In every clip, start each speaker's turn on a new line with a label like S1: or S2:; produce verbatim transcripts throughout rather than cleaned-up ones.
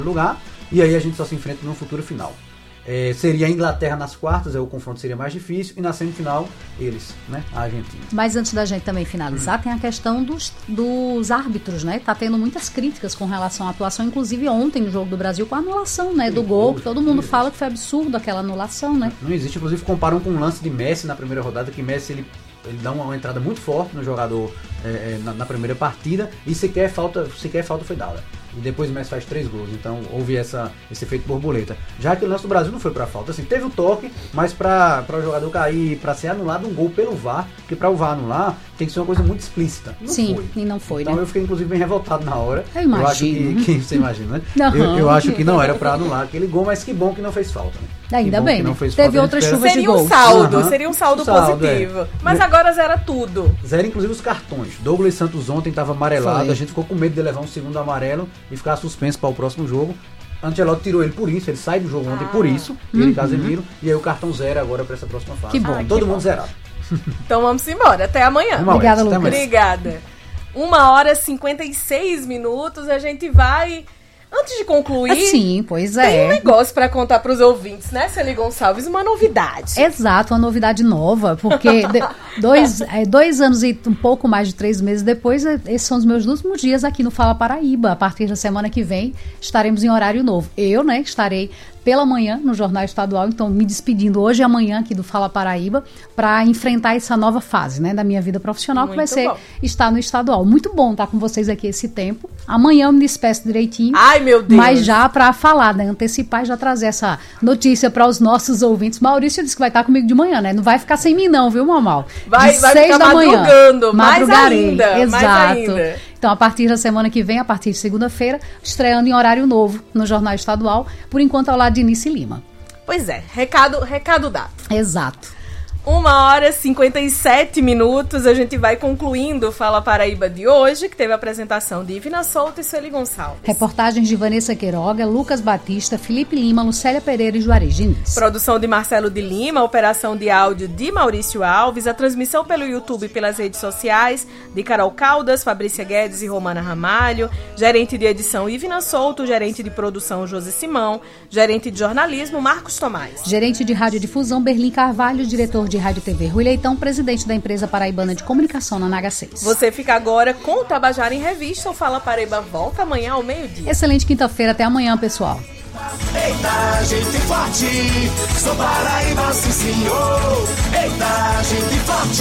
S1: lugar, e aí a gente só se enfrenta no futuro final. É, seria a Inglaterra nas quartas, aí o confronto seria mais difícil, e na semifinal, eles, né, a Argentina.
S2: Mas antes da gente também finalizar, hum. tem a questão dos, dos árbitros, né? Tá tendo muitas críticas com relação à atuação, inclusive ontem no jogo do Brasil, com a anulação, né, do gol, que todo mundo fala que foi absurdo aquela anulação, né?
S1: Não existe, inclusive comparam com o lance de Messi na primeira rodada, que Messi, ele ele dá uma, uma entrada muito forte no jogador é, na, na primeira partida, e sequer falta, sequer falta foi dada. E depois o Messi faz três gols, então houve essa, esse efeito borboleta. Já que o lance do Brasil não foi pra falta, assim, teve o toque, mas pra, pra o jogador cair, pra ser anulado um gol pelo V A R, porque pra o V A R anular tem que ser uma coisa muito explícita. Não
S2: Sim,
S1: foi.
S2: e não foi,
S1: então
S2: né?
S1: eu fiquei inclusive bem revoltado na hora.
S2: Eu imagino.
S1: Eu acho que, que você imagina, né?
S2: Não.
S1: Eu, eu acho que não era pra anular aquele gol, mas que bom que não fez falta, né?
S2: Ainda bem,
S1: não fez
S2: teve
S1: falta,
S2: outras chuvas de
S3: seria
S2: gol.
S3: Um saldo,
S1: uhum.
S3: Seria um saldo,
S1: saldo
S3: positivo.
S1: É.
S3: Mas agora zera tudo.
S1: Zero inclusive os cartões. Douglas Santos ontem estava amarelado,
S2: Foi.
S1: A gente ficou com medo de levar um segundo amarelo e ficar suspenso para o próximo jogo. Ancelotti tirou ele por isso, ele sai do jogo ontem
S3: ah.
S1: por isso,
S2: uhum.
S1: ele e Casemiro, e aí o cartão zero agora para essa próxima fase.
S2: Que bom.
S1: Ah, todo
S3: que
S1: mundo
S3: bom.
S1: zerado.
S3: Então vamos embora, até amanhã.
S1: Uma
S2: Obrigada,
S1: hora,
S2: Lucas.
S3: Obrigada. Uma hora e cinquenta e seis minutos, a gente vai... Antes de concluir,
S2: Sim, pois
S3: tem um
S2: é.
S3: negócio pra contar pros ouvintes, né, Celi Gonçalves? Uma novidade.
S2: Exato, uma novidade nova, porque de- dois, é, dois anos e um pouco mais de três meses depois, é, esses são os meus últimos dias aqui no Fala Paraíba. A partir da semana que vem, estaremos em horário novo. Eu, né, estarei pela manhã no Jornal Estadual, então me despedindo hoje e amanhã aqui do Fala Paraíba, para enfrentar essa nova fase, né, da minha vida profissional,
S3: Muito
S2: que vai ser
S3: bom.
S2: estar no Estadual. Muito bom estar com vocês aqui esse tempo. Amanhã eu me despeço direitinho.
S3: Ai, meu Deus.
S2: Mas já para falar, né, antecipar e já trazer essa notícia para os nossos ouvintes. Maurício disse que vai estar comigo de manhã, né? Não vai ficar sem mim não, viu, Mamal?
S3: Vai,
S2: de
S3: vai
S2: seis
S3: ficar
S2: da manhã.
S3: madrugando, mais
S2: Madrugarei.
S3: ainda,
S2: Exato.
S3: mais ainda.
S2: Então, a partir da semana que vem, a partir de segunda-feira, estreando em horário novo no Jornal Estadual, por enquanto ao lado de Nice Lima.
S3: Pois é, recado, recado dado.
S2: Exato.
S3: Uma hora e cinquenta e sete minutos, a gente vai concluindo o Fala Paraíba de hoje, que teve a apresentação de Ivina Souto e Celi Gonçalves.
S2: Reportagens de Vanessa Queiroga, Lucas Batista, Felipe Lima, Lucélia Pereira e Juarez Diniz.
S3: Produção de Marcelo de Lima, operação de áudio de Maurício Alves, a transmissão pelo YouTube e pelas redes sociais de Carol Caldas, Fabrícia Guedes e Romana Ramalho, gerente de edição Ivina Souto, gerente de produção José Simão, gerente de jornalismo Marcos Tomás.
S2: Gerente de radiodifusão Berlim Carvalho, diretor de Rádio T V Rui Leitão, presidente da empresa paraibana de comunicação na N H seis.
S3: Você fica agora com o Tabajara em Revista. O Fala Paraíba volta amanhã ao meio-dia.
S2: Excelente quinta-feira, até amanhã, pessoal.
S4: Eita, gente forte, sou Paraíba, sim senhor. Eita, gente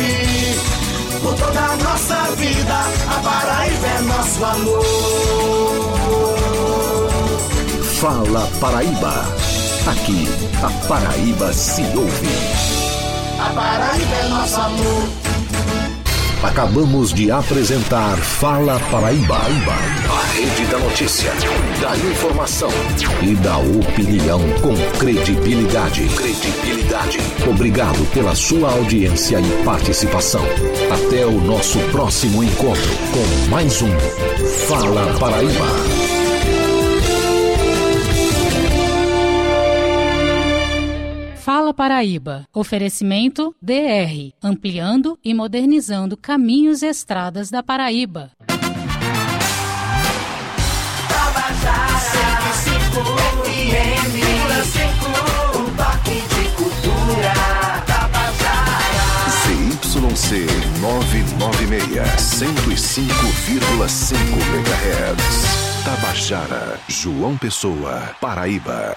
S4: forte, por toda a nossa vida, a Paraíba é nosso amor.
S5: Fala Paraíba, aqui a Paraíba se ouve.
S4: A Paraíba é nosso amor.
S5: Acabamos de apresentar Fala Paraíba, a rede da notícia, da informação e da opinião com credibilidade. Credibilidade. Obrigado pela sua audiência e participação. Até o nosso próximo encontro com mais um Fala Paraíba.
S6: Fala Paraíba. Oferecimento D R, ampliando e modernizando caminhos e estradas da Paraíba.
S4: Tabajara, cento e cinco F M, um toque de cultura. Tabajara.
S5: C Y C novecentos e noventa e seis, cento e cinco vírgula cinco megahertz. Tabajara, João Pessoa, Paraíba.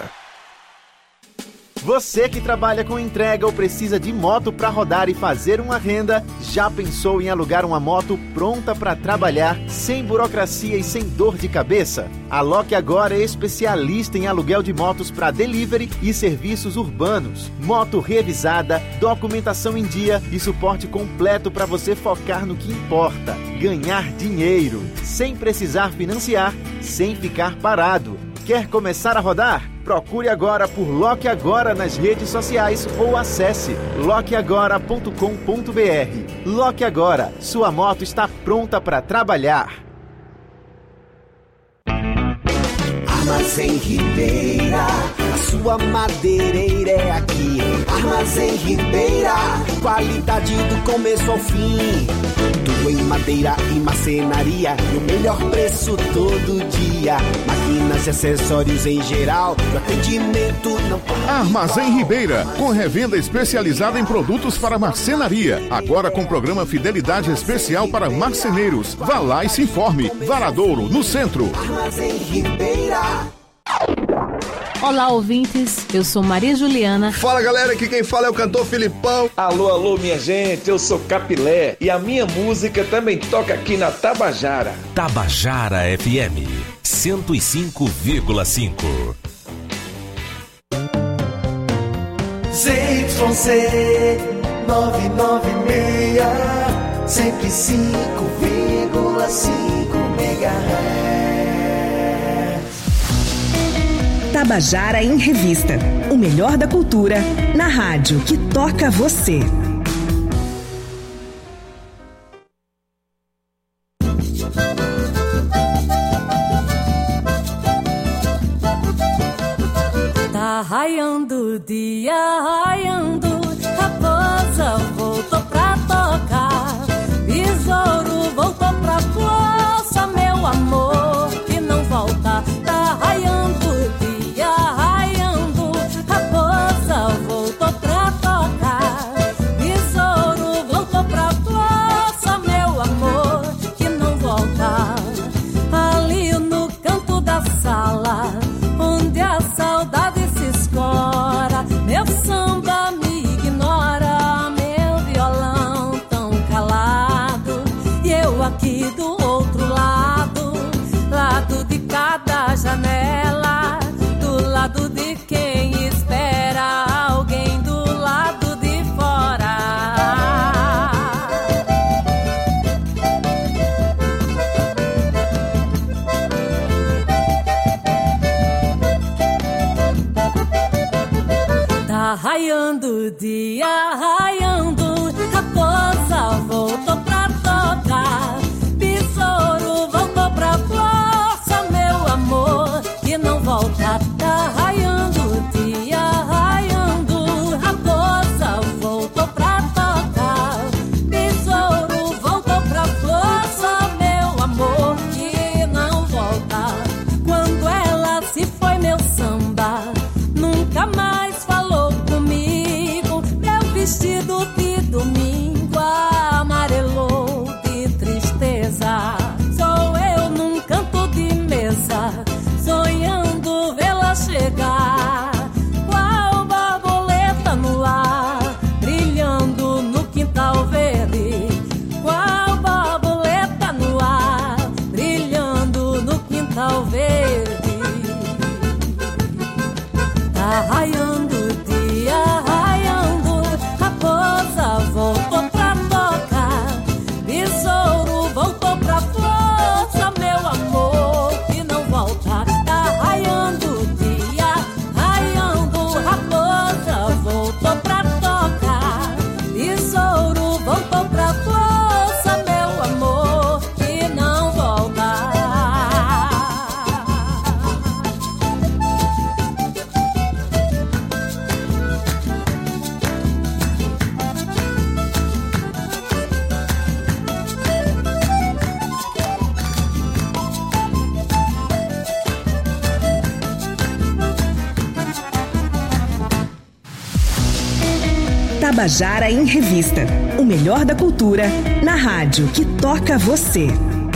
S7: Você que trabalha com entrega ou precisa de moto para rodar e fazer uma renda, já pensou em alugar uma moto pronta para trabalhar, sem burocracia e sem dor de cabeça? A Lock agora é especialista em aluguel de motos para delivery e serviços urbanos. Moto revisada, documentação em dia e suporte completo para você focar no que importa: ganhar dinheiro, sem precisar financiar, sem ficar parado. Quer começar a rodar? Procure agora por Lock Agora nas redes sociais ou acesse lock agora ponto com ponto b r. Lock Agora, sua moto está pronta para trabalhar.
S4: Armazém Ribeira, a sua madeireira é aqui. Armazém Ribeira, qualidade do começo ao fim. Tudo em madeira e marcenaria e o melhor preço todo dia. Máquinas e acessórios em geral, o atendimento não pode.
S8: Armazém Ribeira, com revenda especializada em produtos para marcenaria. Agora com programa Fidelidade Especial para marceneiros. Vá lá e se informe. Varadouro, no centro.
S4: Armazém Ribeira.
S9: Olá, ouvintes, eu sou Maria Juliana.
S10: Fala, galera, aqui quem fala é o cantor Filipão.
S11: Alô, alô, minha gente, eu sou Capilé e a minha música também toca aqui na Tabajara.
S12: Tabajara F M, cento e cinco vírgula cinco.
S4: Z Y C nove nove seis, cento e cinco vírgula cinco megahertz.
S13: Tabajara em Revista, o melhor da cultura, na rádio que toca você.
S14: Tá raiando o dia, raiando, raposa voltou pra tocar, besouro voltou pra força, meu amor, que não volta. Tá raiando onde a saudade se escora, meu samba me ignora, meu violão tão calado, e eu aqui do outro lado, lado de cada janela, do lado de quem espera alguém do lado de fora. Raiando o dia, raiando, raposa voltou pra tocar, besouro voltou pra força, meu amor, que não volta. Tá raiando o dia, raiando, raposa voltou pra tocar, besouro voltou pra força, meu amor, que não volta. Quando ela se foi, meu samba nunca mais falou comigo, meu vestido de domingo amarelou de tristeza. Sou eu num canto de mesa, sonhando vê-la chegar, qual borboleta no ar, brilhando no quintal verde, qual borboleta no ar, brilhando no quintal verde. Tá raiando o dia, raiando, raposa voltou pra tocar, besouro voltou pra força, meu amor, que não volta. Tá raiando o dia, raiando, raposa voltou pra tocar, besouro voltou pra força, meu amor, que não volta.
S13: Tabajara em Revista, o melhor da cultura, na rádio que toca você.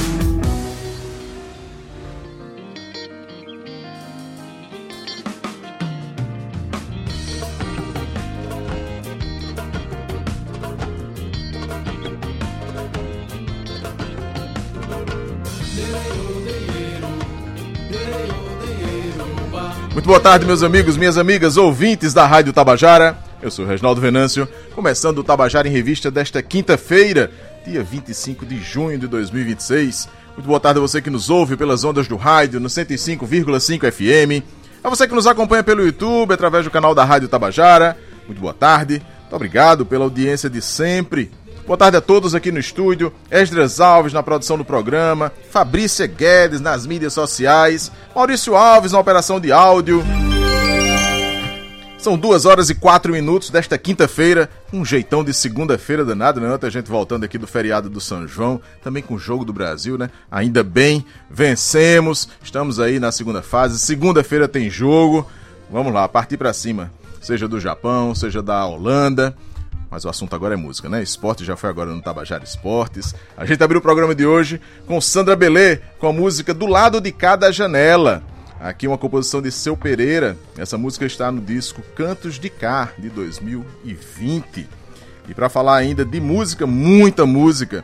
S10: Muito boa tarde, meus amigos, minhas amigas, ouvintes da Rádio Tabajara. Eu sou o Reginaldo Venâncio, começando o Tabajara em Revista desta quinta-feira, dia vinte e cinco de junho de dois mil e vinte e seis. Muito boa tarde a você que nos ouve pelas ondas do rádio no cento e cinco vírgula cinco F M. A você que nos acompanha pelo YouTube, através do canal da Rádio Tabajara. Muito boa tarde. Muito obrigado pela audiência de sempre. Boa tarde a todos aqui no estúdio. Esdras Alves na produção do programa. Fabrícia Guedes nas mídias sociais. Maurício Alves na operação de áudio. São duas horas e quatro minutos desta quinta-feira, um jeitão de segunda-feira danado, né? Ontem a gente voltando aqui do feriado do São João, também com o Jogo do Brasil, né? Ainda bem, vencemos, estamos aí na segunda fase, segunda-feira tem jogo, vamos lá, partir pra cima, seja do Japão, seja da Holanda, mas o assunto agora é música, né? Esporte já foi agora no Tabajara Esportes. A gente abriu o programa de hoje com Sandra Belê, com a música Do Lado de Cada Janela. Aqui uma composição de Seu Pereira. Essa música está no disco Cantos de Cá, de dois mil e vinte. E para falar ainda de música, muita música,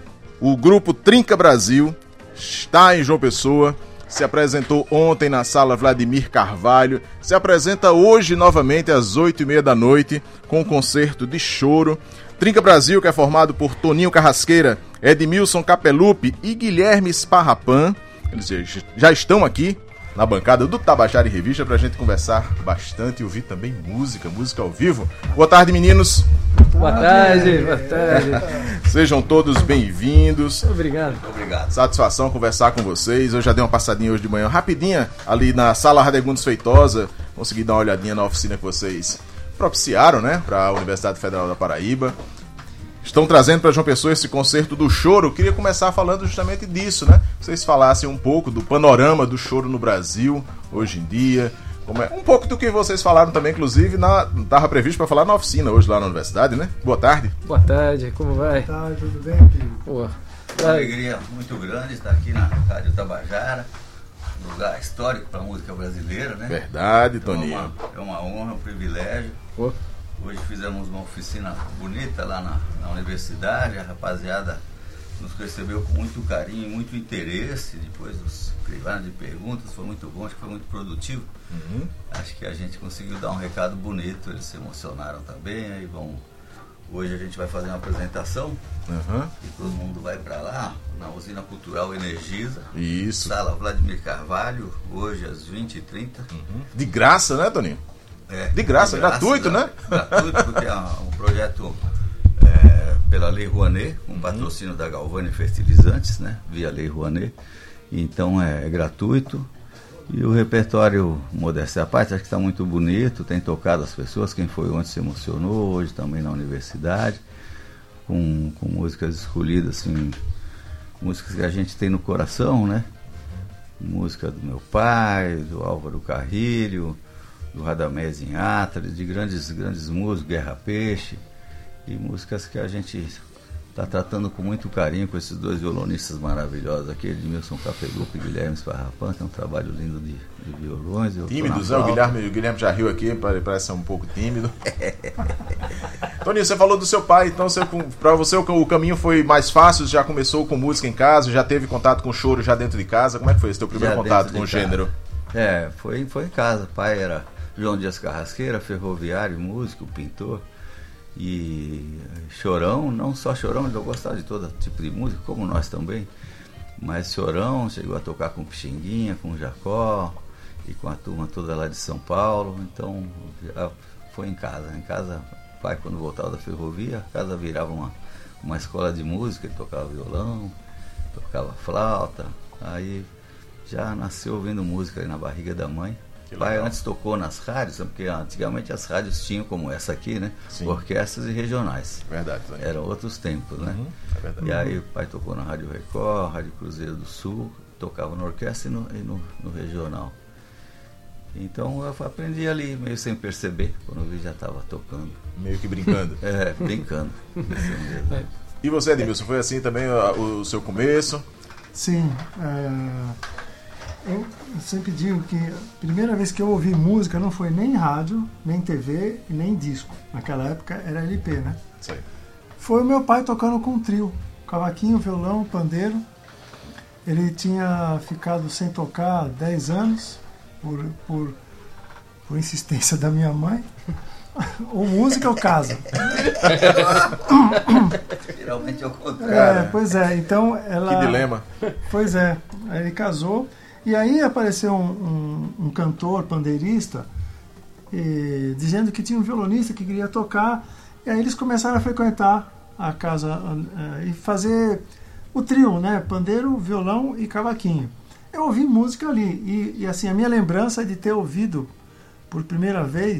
S10: o grupo Trinca Brasil está em João Pessoa, se apresentou ontem na Sala Vladimir Carvalho, se apresenta hoje novamente às oito e meia da noite com um concerto de choro. Trinca Brasil, que é formado por Toninho Carrasqueira, Edmilson Capelupi e Guilherme Sparrapan. Eles já estão aqui na bancada do Tabajara em Revista pra gente conversar bastante e ouvir também música, música ao vivo. Boa tarde, meninos.
S15: Boa tarde, boa tarde.
S10: Sejam todos bem-vindos.
S15: Obrigado.
S10: Obrigado. Satisfação conversar com vocês. Eu já dei uma passadinha hoje de manhã, rapidinha, ali na Sala Radegundes Feitosa. Consegui dar uma olhadinha na oficina que vocês propiciaram, né, para a Universidade Federal da Paraíba. Estão trazendo para João Pessoa esse concerto do choro. Eu queria começar falando justamente disso, né? Vocês falassem um pouco do panorama do choro no Brasil, hoje em dia. Como é? Um pouco do que vocês falaram também, inclusive, estava previsto para falar na oficina hoje lá na universidade, né? Boa tarde.
S15: Boa tarde, como vai?
S16: Boa tarde, tudo bem, querido?
S15: Boa.
S17: Uma alegria muito grande estar aqui na Rádio Tabajara, lugar histórico para a música brasileira, né?
S10: Verdade, Toninho.
S17: É uma, é uma honra, um privilégio.
S15: Boa.
S17: Hoje fizemos uma oficina bonita lá na, na universidade, a rapaziada nos recebeu com muito carinho, muito interesse, depois dos crivados de perguntas, foi muito bom, acho que foi muito produtivo. Uhum. Acho que a gente conseguiu dar um recado bonito, eles se emocionaram também, aí vão... Hoje a gente vai fazer uma apresentação, uhum, e todo mundo vai para lá, na Usina Cultural Energisa.
S10: Isso.
S17: Sala Vladimir Carvalho, hoje às vinte e trinta.
S10: Uhum. De graça, né, Toninho?
S17: É,
S10: de graça,
S17: de graça
S10: gratuito, né?
S17: Gratuito, porque é um projeto é, pela Lei Rouanet, um patrocínio uhum. da Galvani Fertilizantes, né? Via Lei Rouanet. Então é, é gratuito. E o repertório, modéstia à parte, acho que está muito bonito, tem tocado as pessoas. Quem foi ontem se emocionou, hoje também na universidade, com, com músicas escolhidas, assim, músicas que a gente tem no coração, né? Música do meu pai, do Álvaro Carrilho, do Radamés Inhatri, de grandes, grandes músicos, Guerra Peixe, e músicas que a gente está tratando com muito carinho com esses dois violonistas maravilhosos aqui, Edmilson Capelupi e Guilherme Sparrapan, tem um trabalho lindo de, de violões.
S10: Tímidos, né? O Guilherme, o Guilherme já riu aqui, parece ser um pouco tímido. Toninho, você falou do seu pai, então para você o caminho foi mais fácil, já começou com música em casa, já teve contato com choro já dentro de casa, como é que foi esse teu primeiro já contato com o gênero?
S17: É, foi, foi em casa, o pai era João Dias Carrasqueira, ferroviário, músico, pintor, e Chorão, não só Chorão, eu gostava de todo tipo de música, como nós também, mas Chorão chegou a tocar com Pixinguinha, com Jacó, e com a turma toda lá de São Paulo, então foi em casa, em casa, o pai quando voltava da ferrovia, a casa virava uma, uma escola de música, ele tocava violão, tocava flauta, aí já nasceu ouvindo música ali na barriga da mãe. O pai antes tocou nas rádios, porque antigamente as rádios tinham, como essa aqui, né? Sim. Orquestras e regionais.
S10: Verdade. Né?
S17: Eram outros tempos, né?
S10: Uhum, é verdade.
S17: E aí o pai tocou na Rádio Record, Rádio Cruzeiro do Sul, tocava na orquestra e no, e no, no regional. Então eu aprendi ali, meio sem perceber, quando eu vi já estava tocando.
S10: Meio que brincando.
S17: É, brincando.
S10: É. E você, Edmilson, foi assim também o, o seu começo?
S16: Sim. É... Eu sempre digo que a primeira vez que eu ouvi música não foi nem rádio, nem T V e nem disco. Naquela época era L P, né?
S10: Sim.
S16: Foi o meu pai tocando com trio, cavaquinho, violão, pandeiro. Ele tinha ficado sem tocar dez anos, por, por, por insistência da minha mãe. Ou música ou casa.
S17: Geralmente é o contrário.
S16: É, pois é, então ela...
S10: Que dilema.
S16: Pois é, aí ele casou. E aí apareceu um, um, um cantor, pandeirista, e, dizendo que tinha um violonista que queria tocar, e aí eles começaram a frequentar a casa uh, e fazer o trio, né? Pandeiro, violão e cavaquinho. Eu ouvi música ali, e, e assim, a minha lembrança é de ter ouvido por primeira vez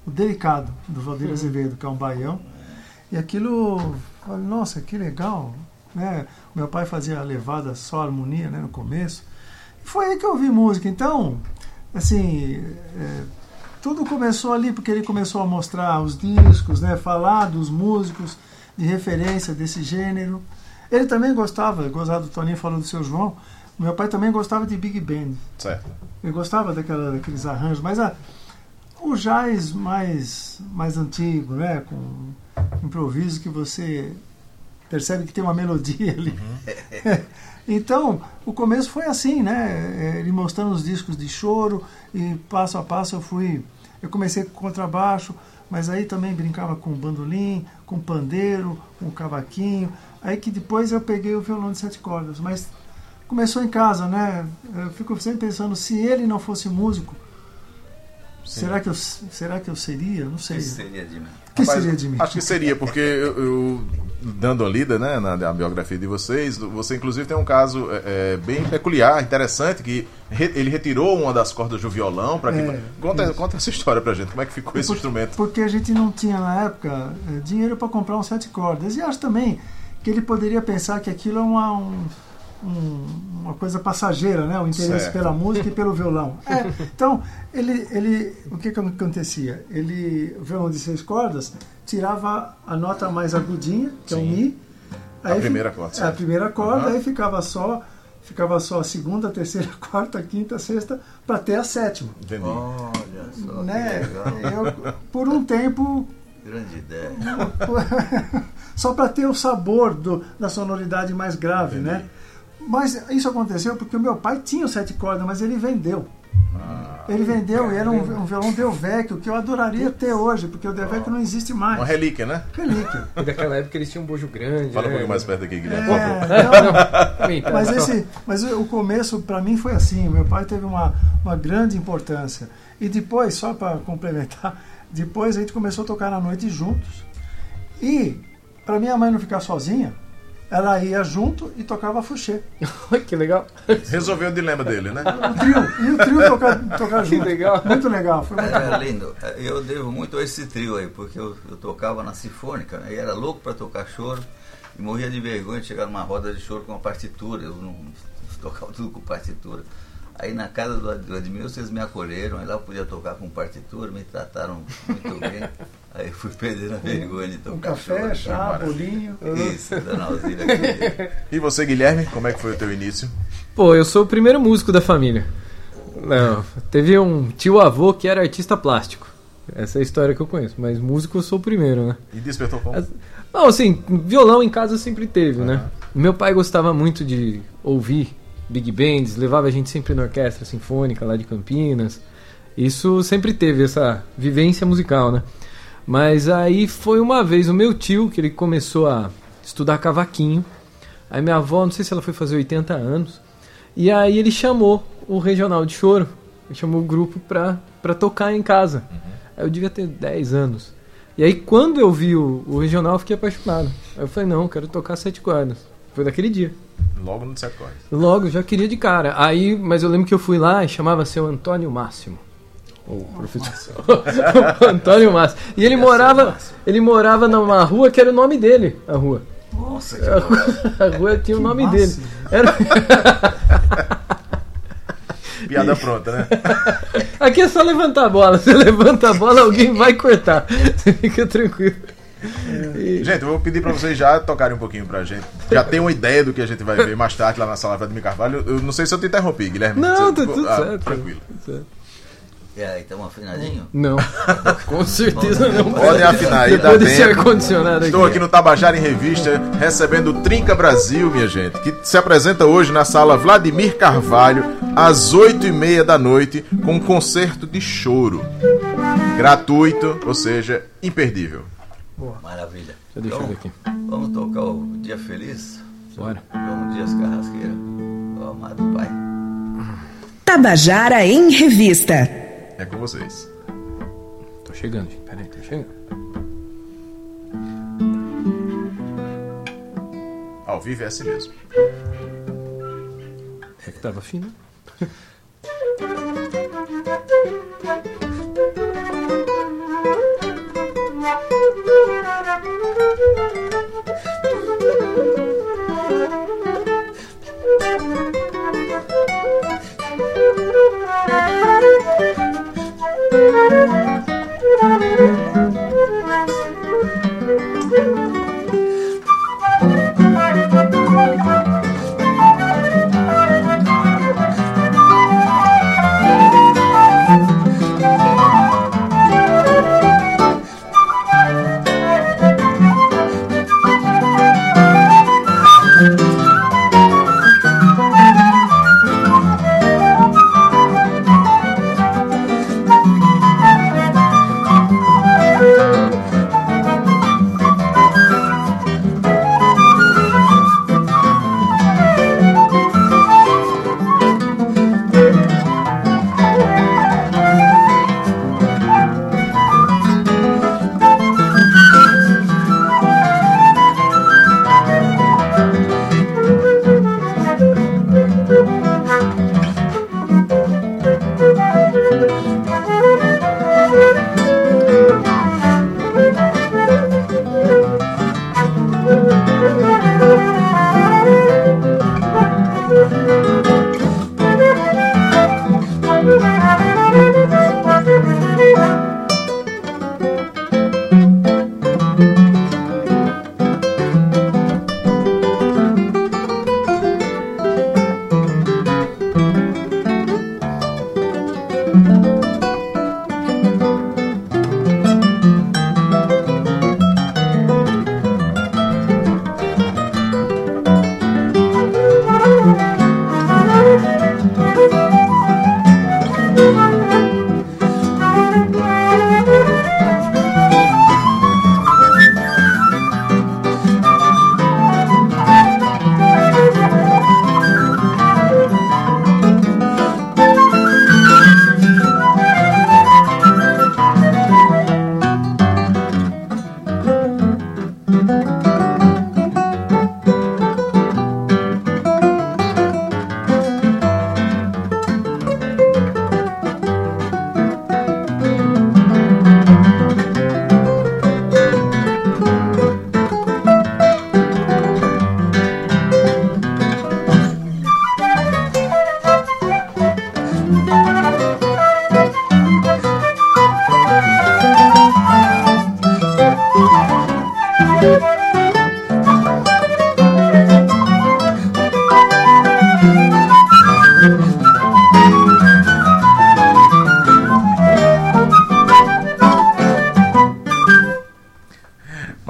S16: o Delicado, do Valdir Azevedo, que é um baião. E aquilo, falei, nossa, que legal, né? Meu pai fazia a levada só a harmonia, né, no começo. E foi aí que eu ouvi música. Então, assim, é, tudo começou ali, porque ele começou a mostrar os discos, né, falar dos músicos de referência desse gênero. Ele também gostava, gostava do Toninho, falou do Seu João. Meu pai também gostava de Big Band.
S10: Certo.
S16: Ele gostava daquela, daqueles arranjos, mas a, o jazz mais, mais antigo, né, com improviso que você percebe que tem uma melodia ali. Uhum. Então, o começo foi assim, né? Ele mostrando os discos de choro e passo a passo eu fui... Eu comecei com contrabaixo, mas aí também brincava com bandolim, com pandeiro, com cavaquinho. Aí que depois eu peguei o violão de sete cordas, mas começou em casa, né? Eu fico sempre pensando, se ele não fosse músico, será que, eu, será que eu seria? Não sei.
S17: Que seria de mim?
S16: Que
S10: Rapaz,
S16: seria de mim?
S10: Acho que seria, porque eu, eu dando a lida, né, na, na biografia de vocês, você inclusive tem um caso é, bem peculiar, interessante, que re, ele retirou uma das cordas do violão. Pra que,
S16: É,
S10: conta, conta essa história pra gente, como é que ficou esse
S16: Por-
S10: instrumento?
S16: Porque a gente não tinha na época eh, dinheiro para comprar um sete cordas. E acho também que ele poderia pensar que aquilo é uma, um- um- uma coisa passageira, né? O interesse
S10: Certo.
S16: pela música e pelo violão. É, então, ele, ele, o que, que acontecia? Ele, o violão de seis cordas tirava a nota mais agudinha, que é o
S10: Sim.
S16: Mi.
S10: A
S16: fi-
S10: primeira corda,
S16: É,
S10: certo.
S16: a primeira corda,
S10: Aham.
S16: aí ficava só, ficava só a segunda, a terceira, a quarta, a quinta, a sexta, para ter a sétima.
S10: Entendi.
S17: Olha só,
S16: Né?
S17: que legal.
S16: Eu, por um tempo,
S17: Grande ideia.
S16: só para ter o sabor do, da sonoridade mais grave, né? Mas isso aconteceu porque o meu pai tinha o sete cordas, mas ele vendeu.
S10: Ah,
S16: Ele vendeu e era um, um violão Delvecchio, que eu adoraria ter hoje, porque o Delvecchio não existe mais.
S10: uma relíquia, né?
S16: Relíquia.
S15: E daquela época eles tinham um bojo grande.
S10: Fala um
S15: né?
S10: pouquinho mais perto aqui, Guilherme,
S16: É,
S10: por favor.
S16: então,
S15: Eita,
S16: mas,
S15: só-
S16: esse, mas o começo para mim foi assim. Meu pai teve uma, uma grande importância. E depois, só para complementar, depois a gente começou a tocar na noite juntos. E para minha mãe não ficar sozinha, ela ia junto e tocava fuxê.
S15: Que legal.
S10: Resolveu o dilema dele, né?
S16: O trio, e o trio tocar, tocar
S15: Que
S16: junto.
S15: legal.
S16: Muito legal. Foi muito
S17: Era
S16: bom.
S17: lindo. Eu devo muito a esse trio aí, porque eu, eu tocava na Sinfônica, né, e era louco para tocar choro, e morria de vergonha de chegar numa roda de choro com uma partitura. Eu não tocava tudo com partitura. Aí na casa do, do Edmilson eles me acolheram, aí lá eu podia tocar com partitura, me trataram muito bem. Aí fui perdendo a vergonha de tocar
S16: Um café,
S17: choro.
S16: chá, bolinho.
S17: Isso, dona Alzira aqui.
S10: E você, Guilherme, como é que foi o teu início?
S15: Pô, eu sou o primeiro músico da família. Não, teve um tio-avô que era artista plástico. Essa é a história que eu conheço, mas músico eu sou o primeiro, né?
S10: E despertou como?
S15: As- Não, assim, violão em casa sempre teve, né? Meu pai gostava muito de ouvir big bands, levava a gente sempre na orquestra sinfônica lá de Campinas. Isso sempre teve essa vivência musical, né? Mas aí foi uma vez o meu tio que ele começou a estudar cavaquinho. Aí minha avó, não sei se ela foi fazer oitenta anos, e aí ele chamou o Regional de Choro, ele chamou o grupo pra, pra tocar em casa. Aí eu devia ter dez anos. E aí quando eu vi o, o Regional eu fiquei apaixonado. Aí eu falei, não, eu quero tocar sete cordas. Foi daquele dia.
S10: Logo no sete cordas.
S15: Logo, já queria de cara. Aí, mas eu lembro que eu fui lá e chamava seu Antônio Máximo. O professor Antônio Máximo. E ele morava, ele morava numa rua que era o nome dele, a rua.
S17: Nossa, que
S15: A rua, a rua tinha o nome dele. Era...
S10: Piada pronta, né?
S15: Aqui é só levantar a bola. Você levanta a bola, alguém vai cortar. Você fica tranquilo. E-
S10: Gente, eu vou pedir pra vocês já tocarem um pouquinho pra gente. Já tem uma ideia do que a gente vai ver mais tarde lá na sala Vladimir Carvalho. Eu não sei se eu te interrompi, Guilherme.
S15: Não,
S10: Você-
S15: tá tudo
S10: ah,
S15: certo.
S10: Tranquilo.
S15: Tudo certo.
S17: E aí, estamos afinadinho?
S15: Não, com certeza não.
S10: Podem afinar aí, dá
S15: Depois desse
S10: tempo.
S15: ar-condicionado
S10: Estou aqui no Tabajara em Revista, recebendo o Trinca Brasil, minha gente, que se apresenta hoje na sala Vladimir Carvalho, às oito e meia da noite, com um concerto de choro. Gratuito, ou seja, imperdível.
S17: Maravilha.
S15: Deixa eu deixar
S17: Então,
S15: aqui.
S17: vamos tocar o Dia Feliz?
S15: Bora.
S17: João Dias Carrasqueira, o amado pai.
S13: Tabajara em Revista.
S10: É com vocês.
S15: Tô chegando, gente. Peraí, tô chegando.
S10: Ao vivo é assim mesmo.
S15: É que tava fino.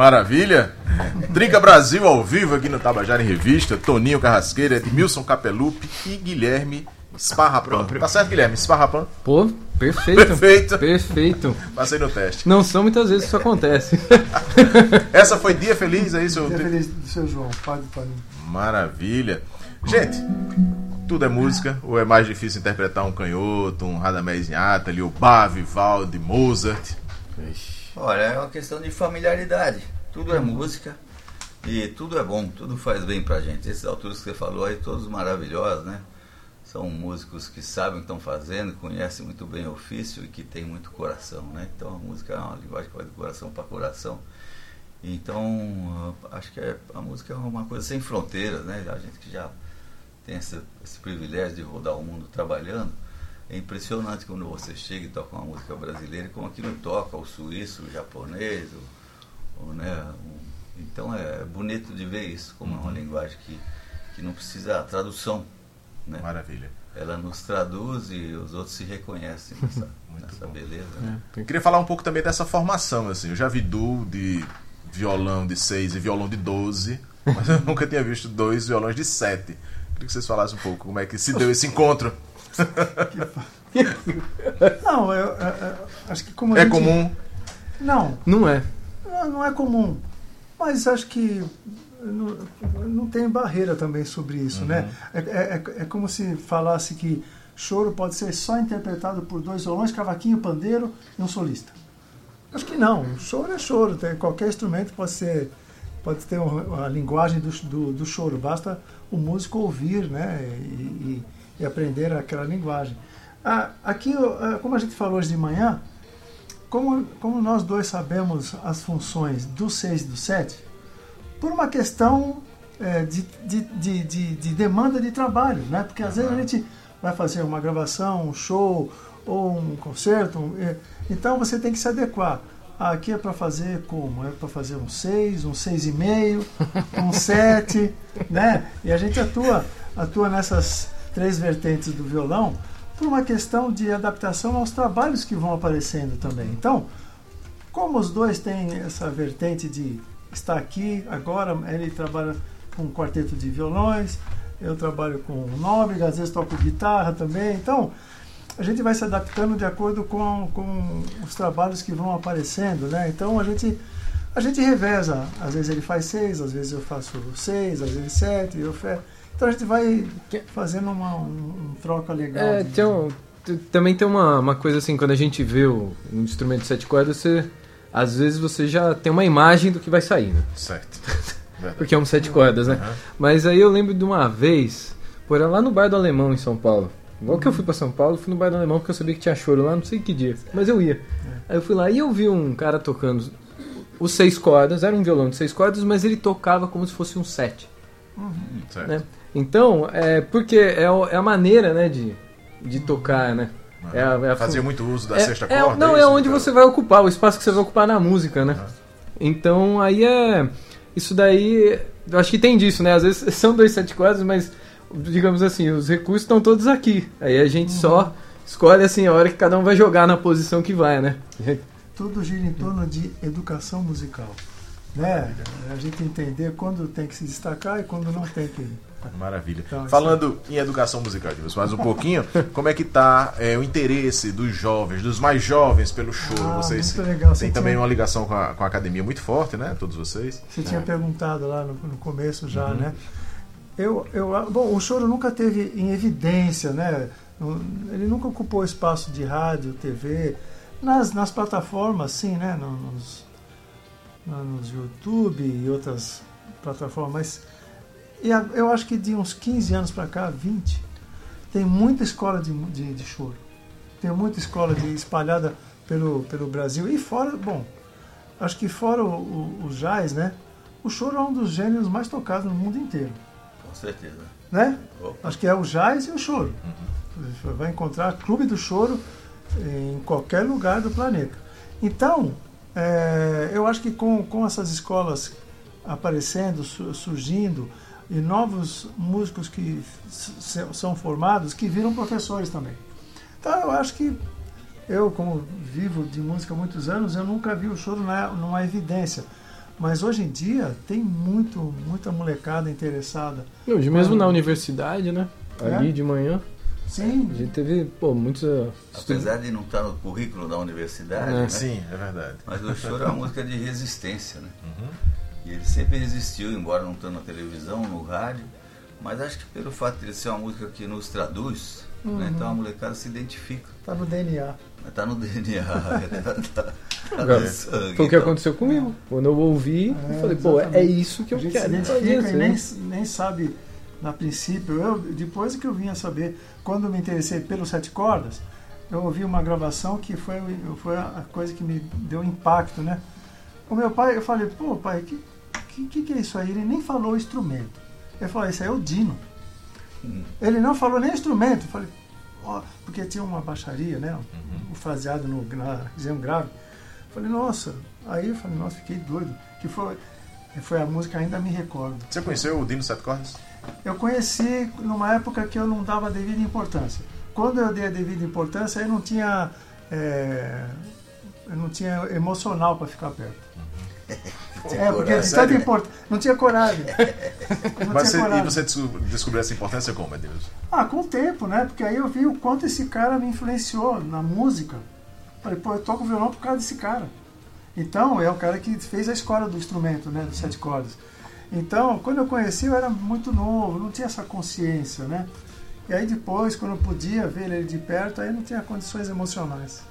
S10: Maravilha. Trinca Brasil ao vivo aqui no Tabajara em Revista. Toninho Carrasqueira, Edmilson Capelupi e Guilherme Sparrapan. Tá certo, Guilherme? Sparrapan?
S15: Pô, perfeito.
S10: Perfeito.
S15: Perfeito.
S10: Passei no teste.
S15: Não são muitas vezes que isso acontece.
S10: Essa foi Dia Feliz, é isso?
S16: Dia Feliz do seu João. Pode, pode.
S10: Maravilha. Gente, tudo é música ou é mais difícil interpretar um canhoto, um Radamés Inátali, o Bach, Vivaldi, Mozart?
S17: Olha, é uma questão de familiaridade. Tudo é música e tudo é bom, tudo faz bem pra gente. Esses autores que você falou aí, todos maravilhosos, né? São músicos que sabem o que estão fazendo, conhecem muito bem o ofício e que tem muito coração, né? Então a música é uma linguagem que vai de coração para coração. Então, acho que é, a música é uma coisa sem fronteiras, né? A gente que já tem esse, esse privilégio de rodar o mundo trabalhando, é impressionante quando você chega e toca uma música brasileira, como aquilo toca o suíço, o japonês, o, o, né? O, então é bonito de ver isso, como é uma linguagem que, que não precisa tradução. Né?
S10: Maravilha.
S17: Ela nos traduz e os outros se reconhecem nessa, nessa beleza. Né?
S10: É. Eu queria falar um pouco também dessa formação. Assim. Eu já vi duo de violão de seis e violão de doze, mas eu nunca tinha visto dois violões de sete. Queria que vocês falassem um pouco como é que se deu esse encontro.
S16: Não, eu, eu, eu acho que como a
S10: É
S16: gente...
S10: comum?
S16: Não.
S15: Não é.
S16: Não, não é comum. Mas acho que não, não tem barreira também sobre isso, uhum. né? É, é, é como se falasse que choro pode ser só interpretado por dois violões, cavaquinho, pandeiro e um solista. Acho que não. Choro é choro. Tem, qualquer instrumento pode ser, pode ter uma, a linguagem do, do, do choro. Basta o músico ouvir, né? E, e, e aprender aquela linguagem. Ah, aqui, como a gente falou hoje de manhã, como, como nós dois sabemos as funções do seis e do sete, por uma questão é, de, de, de, de, de demanda de trabalho, né? Porque às vezes a gente vai fazer uma gravação, um show ou um concerto, um, é, então você tem que se adequar. Ah, aqui é para fazer como? É para fazer um seis, um seis e meio, um sete, né? E a gente atua, atua nessas três vertentes do violão por uma questão de adaptação aos trabalhos que vão aparecendo também. Então, como os dois têm essa vertente de estar aqui, agora ele trabalha com um quarteto de violões, eu trabalho com Nóbrega, às vezes toco guitarra também, então a gente vai se adaptando de acordo com, com os trabalhos que vão aparecendo, né? Então a gente, a gente reveza, às vezes ele faz seis, às vezes eu faço seis, às vezes sete, eu fe... então a gente vai fazendo uma um, um troca legal.
S15: É, tem um, também tem uma, uma coisa assim, quando a gente vê o, um instrumento de sete cordas, você, às vezes você já tem uma imagem do que vai sair, né?
S10: Certo.
S15: Porque é um sete cordas, né? Uhum. Mas aí eu lembro de uma vez, por lá no Bar do Alemão, em São Paulo. Igual que eu fui pra São Paulo, fui no Bar do Alemão porque eu sabia que tinha choro lá, não sei que dia. Mas eu ia. Aí eu fui lá e eu vi um cara tocando os seis cordas, era um violão de seis cordas, mas ele tocava como se fosse um sete.
S10: Uhum. Certo.
S15: Né? Então, é porque é, é a maneira, né, de, de tocar, né?
S10: Uhum.
S15: É a, é a
S10: Fazia muito uso da
S15: é,
S10: sexta
S15: é,
S10: corda?
S15: Não,
S10: é,
S15: é
S10: isso,
S15: onde
S10: então?
S15: você vai ocupar, o espaço que você vai ocupar na música, né?
S10: Uhum.
S15: Então, aí é... Isso daí, eu acho que tem disso, né? Às vezes são dois sete cordas, mas, digamos assim, os recursos estão todos aqui. Aí a gente uhum. só escolhe, assim, a hora que cada um vai jogar na posição que vai, né?
S16: Tudo gira em torno de educação musical, né? A gente entender quando tem que se destacar e quando não tem que...
S10: Maravilha.
S16: Então,
S10: falando em educação musical, mais um pouquinho, como é que está é, o interesse dos jovens, dos mais jovens pelo choro?
S16: Ah,
S10: vocês
S16: muito legal.
S10: têm
S16: Você
S10: também
S16: tinha...
S10: uma ligação com a, com a academia muito forte, né? Todos vocês.
S16: Você
S10: é.
S16: tinha perguntado lá no, no começo já,
S10: uhum.
S16: né? Eu, eu, bom, o choro nunca teve em evidência, né? Ele nunca ocupou espaço de rádio, T V, nas, nas plataformas, sim, né? Nos, nos YouTube e outras plataformas, mas e eu acho que de uns quinze anos para cá, vinte, tem muita escola de, de, de choro. Tem muita escola de, espalhada pelo, pelo Brasil. E fora, bom, acho que fora o, o, o jazz, né? O choro é um dos gêneros mais tocados no mundo inteiro.
S17: Com certeza.
S16: Né?
S17: Opa.
S16: Acho que é o jazz e o choro. Uhum. Você vai encontrar Clube do Choro em qualquer lugar do planeta. Então, é, eu acho que com, com essas escolas aparecendo, surgindo, e novos músicos que são formados, que viram professores também. Então eu acho que eu, como vivo de música há muitos anos, eu nunca vi o choro na, numa evidência. Mas hoje em dia tem muito, muita molecada interessada.
S15: Hoje mesmo na universidade, né? Ali
S16: É?
S15: de manhã.
S16: Sim.
S15: A gente teve, pô, muitos... uh,
S17: Apesar de não estar no currículo da universidade,
S15: É.
S17: né?
S10: Sim, é verdade.
S17: Mas o choro é uma música de resistência, né?
S10: Uhum.
S17: E ele sempre resistiu, embora não estando na televisão, no rádio. Mas acho que pelo fato de ele ser uma música que nos traduz,
S16: Uhum.
S17: né? Então a molecada se identifica.
S16: Tá no D N A.
S17: Tá no D N A, tá, tá, tá
S15: Cara,
S17: no sangue.
S15: foi o que
S17: então.
S15: aconteceu comigo. Quando eu ouvi, eu falei, pô, é, é isso que eu
S16: a gente
S15: quero
S16: se
S15: fazer.
S16: identifica e nem,
S15: assim.
S16: nem sabe, na princípio, eu, depois que eu vim a saber, quando eu me interessei pelos sete cordas, eu ouvi uma gravação que foi, foi a coisa que me deu impacto, né? O meu pai, eu falei, pô pai, que, que, que é isso aí? Ele nem falou o instrumento. Ele falou, isso aí é o Dino.
S17: Hum.
S16: Ele não falou nem instrumento. Eu falei, ó, porque tinha uma baixaria, né? O fraseado no, na região grave. Eu falei, nossa. Aí eu falei, nossa, fiquei doido. Que foi, foi a música, ainda me recordo.
S10: Você conheceu o Dino Sete Cordas?
S16: Eu conheci numa época que eu não dava a devida importância. Quando eu dei a devida importância, eu não tinha, é, eu não tinha emocional para ficar perto. É, porque de tanta import... não tinha coragem. Não
S10: Mas
S16: tinha
S10: você,
S16: coragem.
S10: e você descob- descobriu essa importância como, Deus?
S16: Ah, com o tempo, né? Porque aí eu vi o quanto esse cara me influenciou na música. Falei, pô, eu toco violão por causa desse cara. Então, é o cara que fez a escola do instrumento, né? Dos sete cordas. Então, quando eu conheci, eu era muito novo, não tinha essa consciência, né? E aí depois, quando eu podia ver ele de perto, aí não tinha condições emocionais.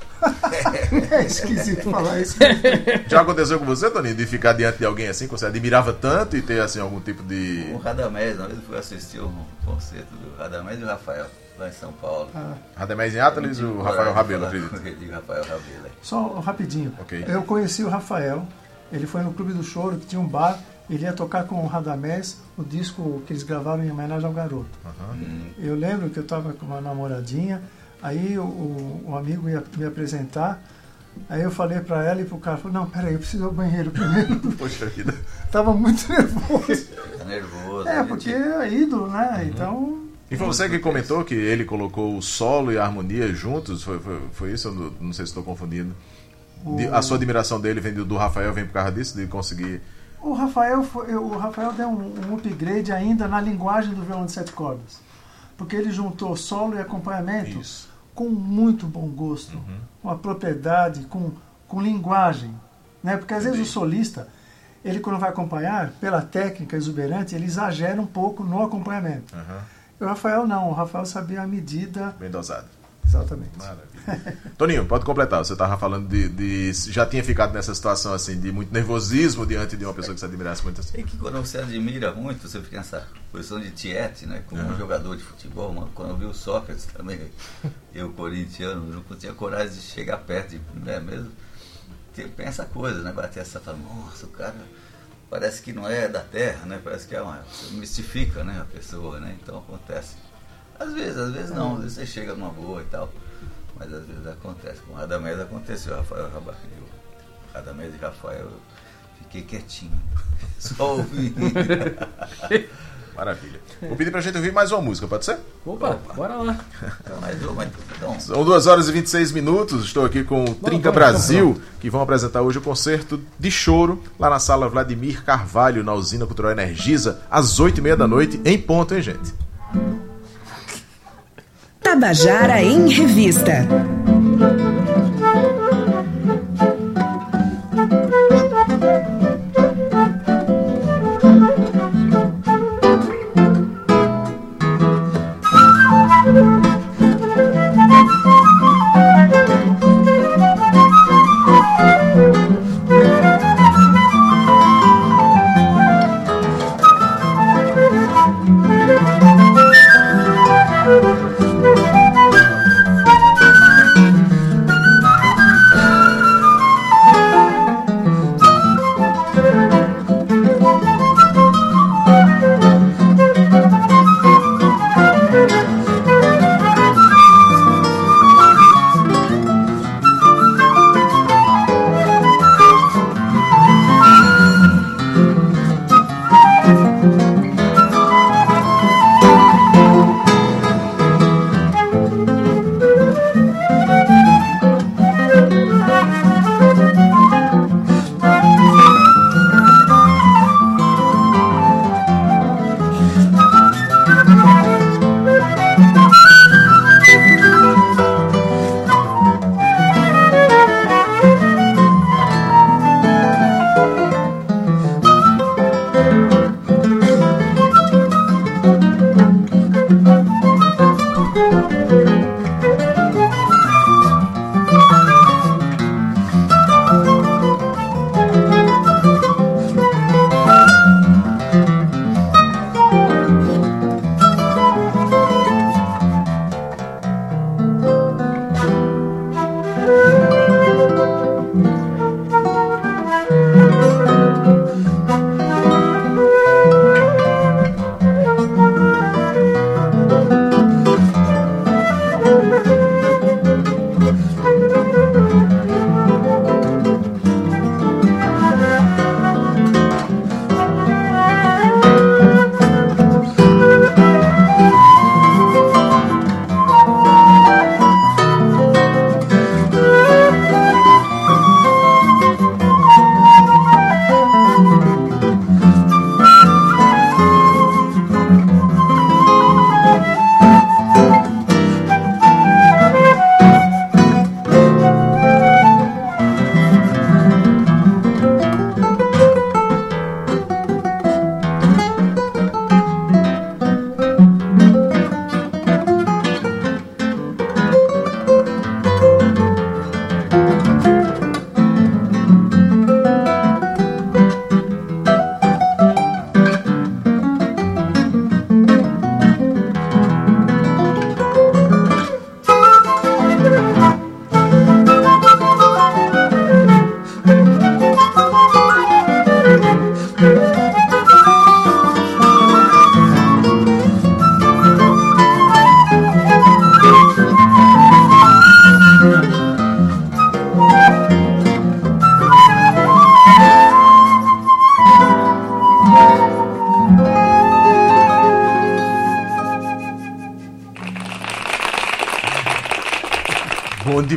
S16: É esquisito falar isso.
S10: Já aconteceu com você, Toninho, de ficar diante de alguém assim, que você admirava tanto e ter assim algum tipo de...
S17: O Radamés, uma vez eu fui assistir um concerto do Radamés e o Rafael, lá em São Paulo.
S16: Ah.
S10: Radamés em Atlas e o Rafael Rabelo, acredito.
S17: acredito. Rafael Rabelo.
S16: Só rapidinho.
S10: Ok.
S16: Eu conheci o Rafael, ele foi no Clube do Choro, que tinha um bar, ele ia tocar com o Radamés, o disco que eles gravaram em homenagem ao garoto.
S10: Uhum.
S16: Eu lembro que eu estava com uma namoradinha, aí o, o, o amigo ia me apresentar, aí eu falei para ela e pro cara, falou, não, peraí, eu preciso ir ao banheiro primeiro.
S10: Poxa vida.
S16: Tava muito nervoso.
S17: Tá nervoso.
S16: É, porque é ídolo, né?
S10: Uhum.
S16: Então...
S10: E foi você que comentou que ele colocou o solo e a harmonia juntos? Foi, foi, foi isso? Eu não, não sei se estou confundindo. De- a sua admiração dele vem do, do Rafael, vem por causa disso? De conseguir...
S16: O Rafael, foi, o Rafael deu um, um upgrade ainda na linguagem do violão de sete cordas. Porque ele juntou solo e acompanhamento
S10: Isso.
S16: com muito bom gosto,
S10: Uhum.
S16: com a propriedade, com, com linguagem. Né? Porque às vezes o solista, ele quando vai acompanhar, pela técnica exuberante, ele exagera um pouco no acompanhamento.
S10: Uhum.
S16: E o Rafael não, o Rafael sabia a medida.
S10: Bem dosado.
S16: Exatamente.
S10: Maravilha. Toninho, pode completar. Você estava falando de, de... Já tinha ficado nessa situação assim, de muito nervosismo diante de uma pessoa que você admirasse muito assim.
S17: É que quando você admira muito, você fica nessa posição de tiete, né? Como
S10: Uhum.
S17: um jogador de futebol, mano. Quando eu vi o Sócrates também, eu corintiano, não tinha coragem de chegar perto, de, né, mesmo. Porque pensa coisa, né? Bater essa fala, nossa, o cara parece que não é da terra, né? Parece que é uma... Você mistifica, né, a pessoa, né? Então acontece. Às vezes, às vezes não, às vezes você chega numa boa e tal, mas às vezes acontece. Com o Radamés aconteceu, Rafael Rabarrio. Radamés e Rafael, eu fiquei quietinho, só ouvi.
S10: Maravilha. Vou pedir pra gente ouvir mais uma música, pode ser?
S15: Opa, Opa. bora lá.
S17: Mais uma, então.
S10: São duas horas e vinte e seis minutos. Estou aqui com o Trinca
S15: bora,
S10: Brasil,
S15: então,
S10: que vão apresentar hoje o concerto de choro lá na sala Vladimir Carvalho, na Usina Cultural Energisa, às oito e meia da noite, em ponto, hein, gente?
S13: Tabajara em Revista.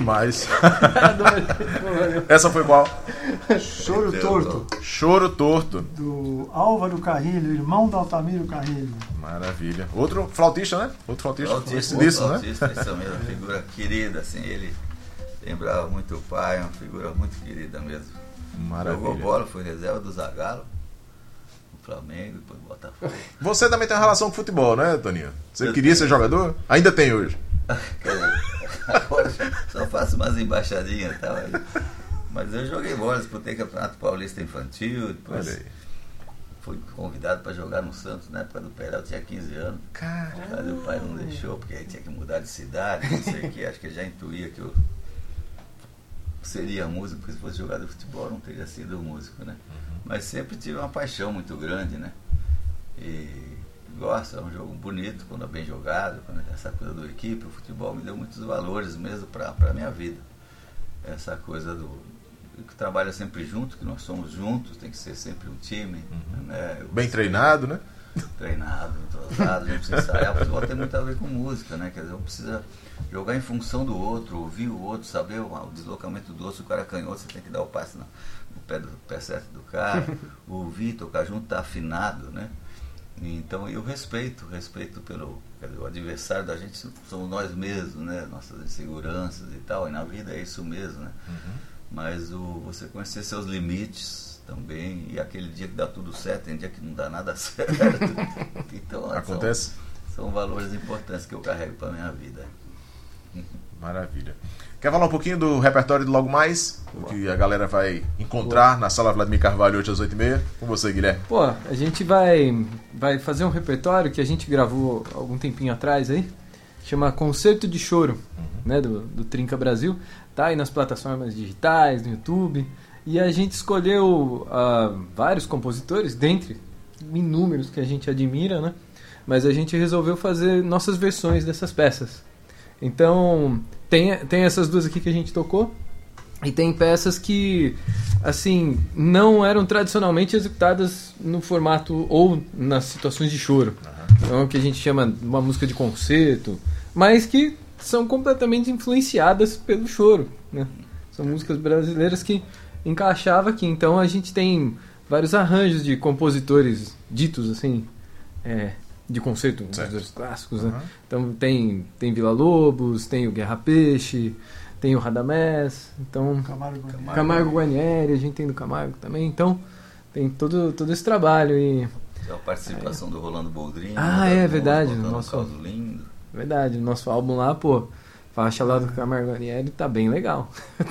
S10: demais. Essa foi qual?
S16: Choro Torto.
S10: Choro Torto.
S16: Do Álvaro Carrilho, irmão do Altamiro Carrilho.
S10: Maravilha. Outro flautista, né? Outro flautista.
S17: Flautista,
S10: disso,
S17: flautista,
S10: né?
S17: isso mesmo, uma figura querida, assim, ele lembrava muito o pai, uma figura muito querida mesmo.
S10: Maravilha.
S17: Jogou bola, foi reserva do Zagallo, no Flamengo, depois do Botafogo.
S10: Você também tem uma relação com futebol, né, Toninho? Você eu queria tenho. ser jogador? Ainda tem hoje.
S17: Agora só faço umas embaixadinhas e tal. Aí. Mas eu joguei bola, disputei Campeonato Paulista Infantil, depois fui convidado para jogar no Santos na época do Pelé, eu tinha quinze anos.
S10: Caramba.
S17: Mas o pai não deixou, porque aí tinha que mudar de cidade, não sei o que, acho que ele já intuía que eu seria músico, porque se fosse jogador de futebol não teria sido músico, né? Uhum. Mas sempre tive uma paixão muito grande, né? E gosto, é um jogo bonito, quando é bem jogado, quando é essa coisa do equipe, o futebol me deu muitos valores mesmo para a minha vida. Essa coisa do que trabalha sempre junto, que nós somos juntos, tem que ser sempre um time. Uhum. Né?
S10: Bem treinado, né?
S17: Treinado, entrosado, a gente precisa ensaiar. O futebol tem muito a ver com música, né? Quer dizer, um precisa jogar em função do outro, ouvir o outro, saber o, o deslocamento do outro. Se o cara é canhoto, você tem que dar o passe no, no pé, do, pé certo do cara, ouvir, tocar junto, tá afinado, né? Então eu respeito, respeito pelo dizer, o adversário da gente, somos nós mesmos, né? Nossas inseguranças e tal, e na vida é isso mesmo, né? Uhum. Mas o, você conhecer seus limites também, e aquele dia que dá tudo certo, tem dia que não dá nada certo. Então
S10: acontece.
S17: São, são valores importantes que eu carrego para minha vida.
S10: Maravilha. Quer falar um pouquinho do repertório do Logo Mais? O que a galera vai encontrar Boa. na Sala Vladimir Carvalho hoje às oito e meia? Com você, Guilherme.
S15: Pô, a gente vai, vai fazer um repertório que a gente gravou algum tempinho atrás aí. Chama Concerto de Choro, uhum. né, do, do Trinca Brasil. Tá aí nas plataformas digitais, no YouTube. E a gente escolheu uh, vários compositores, dentre inúmeros que a gente admira, né? Mas a gente resolveu fazer nossas versões dessas peças. Então, tem, tem essas duas aqui que a gente tocou. E tem peças que, assim, não eram tradicionalmente executadas no formato ou nas situações de choro. Então, o que a gente chama de uma música de concerto, mas que são completamente influenciadas pelo choro, né? São músicas brasileiras que encaixavam aqui. Então, a gente tem vários arranjos de compositores ditos, assim, é, de concerto, compositores clássicos, né? Uhum. Então, tem, tem Vila Lobos, tem o Guerra Peixe, tem o Radamés, então
S16: Camargo,
S15: Camargo Guarnieri, a gente tem do Camargo também, então tem todo, todo esse trabalho. E
S17: a participação é. do Rolando Boldrini.
S15: Ah, é verdade.
S17: No
S15: nosso
S17: caso lindo.
S15: Verdade, o nosso álbum lá, pô, faixa lá do Camargo Guarnieri tá bem legal.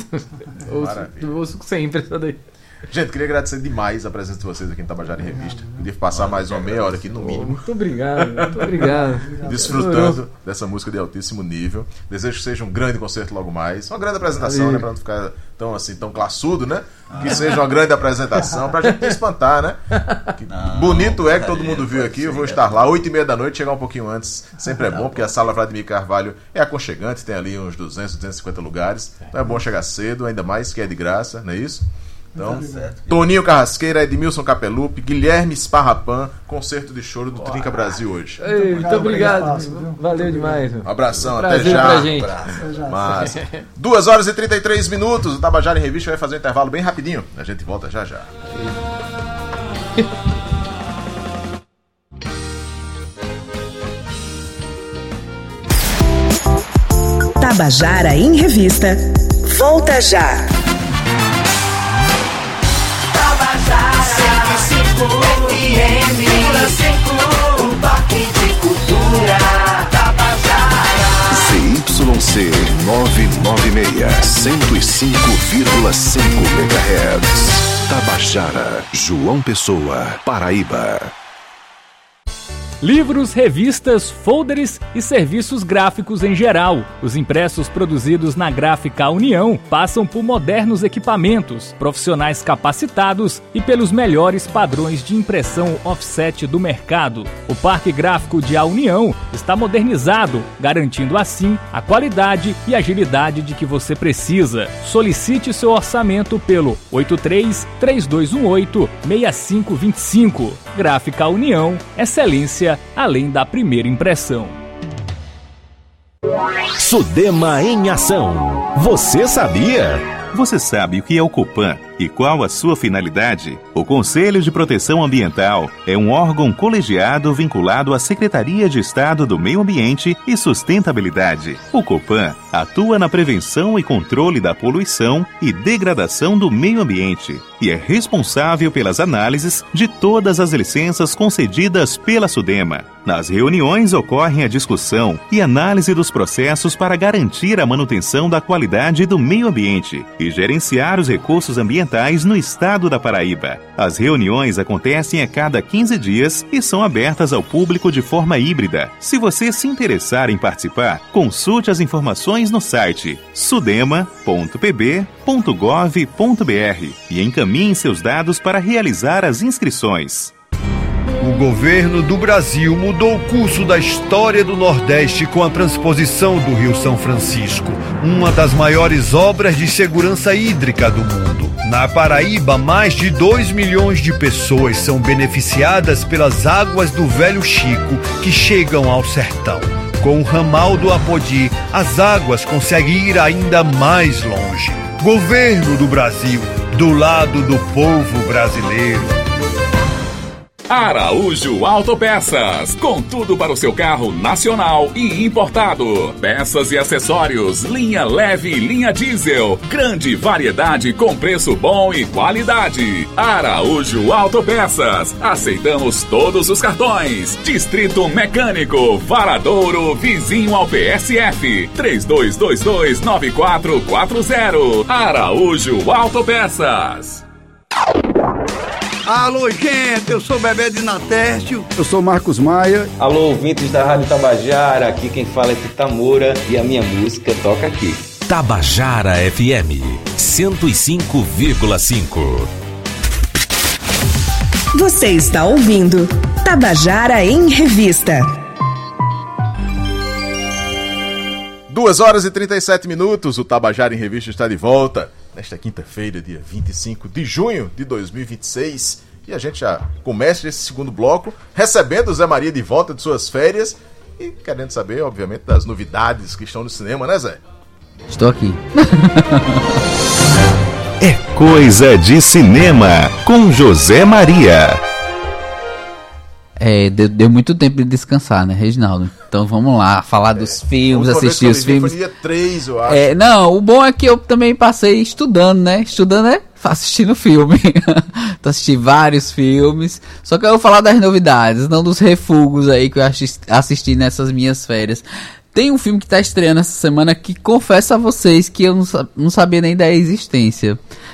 S15: ouço, ouço sempre essa daí.
S10: Gente, queria agradecer demais a presença de vocês aqui em Tabajara em Revista. Podia passar Olha, mais uma meia hora aqui no mínimo.
S15: Muito obrigado, muito obrigado.
S10: Desfrutando dessa música de altíssimo nível. Desejo que seja um grande concerto logo mais. Uma grande apresentação, Valeu. né? Pra não ficar tão assim, tão classudo, né? Ah. Que seja uma grande apresentação pra gente espantar, né? Que não, bonito é que todo mundo viu aqui. Eu vou estar lá, oito e meia da noite, chegar um pouquinho antes. Sempre é bom, porque a Sala Vladimir Carvalho é aconchegante, tem ali uns duzentos, duzentos e cinquenta lugares. Então é bom chegar cedo, ainda mais que é de graça, não é isso? Então, certo, Toninho Carrasqueira, Edmilson Capelupi, Guilherme Sparrapan, concerto de choro do Uau. Trinca Brasil hoje.
S15: Ei, muito obrigado, espaço, valeu demais.
S10: Um abração,
S15: um
S10: até já.
S15: Pra gente.
S10: Mas, duas horas e trinta e três minutos, o Tabajara em Revista vai fazer um intervalo bem rapidinho. A gente volta já já.
S13: Tabajara em Revista. Volta já.
S4: F M, um toque de cultura. Tabajara.
S5: C Y C novecentos e noventa e seis, cento e cinco vírgula cinco megahertz. Tabajara, João Pessoa, Paraíba.
S18: Livros, revistas, folders e serviços gráficos em geral. Os impressos produzidos na Gráfica União passam por modernos equipamentos, profissionais capacitados e pelos melhores padrões de impressão offset do mercado. O Parque Gráfico de A União está modernizado, garantindo assim a qualidade e agilidade de que você precisa. Solicite seu orçamento pelo oito três, três dois um oito, seis cinco dois cinco. Gráfica União, excelência além da primeira impressão.
S12: Sudema em Ação. Você sabia?
S19: Você sabe o que é o Copan e qual a sua finalidade? O Conselho de Proteção Ambiental é um órgão colegiado vinculado à Secretaria de Estado do Meio Ambiente e Sustentabilidade. O Copan atua na prevenção e controle da poluição e degradação do meio ambiente e é responsável pelas análises de todas as licenças concedidas pela Sudema. Nas reuniões ocorre a discussão e análise dos processos para garantir a manutenção da qualidade do meio ambiente e gerenciar os recursos ambientais no estado da Paraíba. As reuniões acontecem a cada quinze dias e são abertas ao público de forma híbrida. Se você se interessar em participar, consulte as informações no site sudema ponto p b ponto gov ponto b r e encaminhe seus dados para realizar as inscrições.
S20: O governo do Brasil mudou o curso da história do Nordeste com a transposição do Rio São Francisco, uma das maiores obras de segurança hídrica do mundo. Na Paraíba, mais de dois milhões de pessoas são beneficiadas pelas águas do Velho Chico que chegam ao sertão. Com o ramal do Apodi, as águas conseguem ir ainda mais longe. Governo do Brasil, do lado do povo brasileiro.
S21: Araújo Autopeças, com tudo para o seu carro nacional e importado. Peças e acessórios, linha leve e linha diesel. Grande variedade com preço bom e qualidade. Araújo Autopeças, aceitamos todos os cartões. Distrito Mecânico, Varadouro, vizinho ao P S F. três dois dois dois, nove quatro quatro zero. Araújo Autopeças.
S22: Alô, gente, eu sou o Bebê de Natércio.
S23: Eu sou Marcos Maia.
S24: Alô, ouvintes da Rádio Tabajara, aqui quem fala é Tita Moura e a minha música toca aqui.
S12: Tabajara F M cento e cinco vírgula cinco.
S13: Você está ouvindo Tabajara em Revista.
S10: duas horas e trinta e sete minutos, o Tabajara em Revista está de volta. Nesta quinta-feira, dia vinte e cinco de junho de dois mil e vinte e seis. E a gente já começa esse segundo bloco recebendo o Zé Maria de volta de suas férias e querendo saber, obviamente, das novidades que estão no cinema, né, Zé?
S1: Estou aqui.
S12: É Coisa de Cinema, com José Maria.
S1: É, deu, deu muito tempo de descansar, né, Reginaldo? Então vamos lá, falar é, dos filmes, assistir os filmes.
S10: Foi dia três, eu acho.
S1: É, não, o bom é que eu também passei estudando, né? Estudando é assistindo filme. Tô assistindo vários filmes. Só que eu vou falar das novidades, não dos refugos aí que eu assisti nessas minhas férias. Tem um filme que tá estreando essa semana que confesso a vocês que eu não, não sabia nem da existência.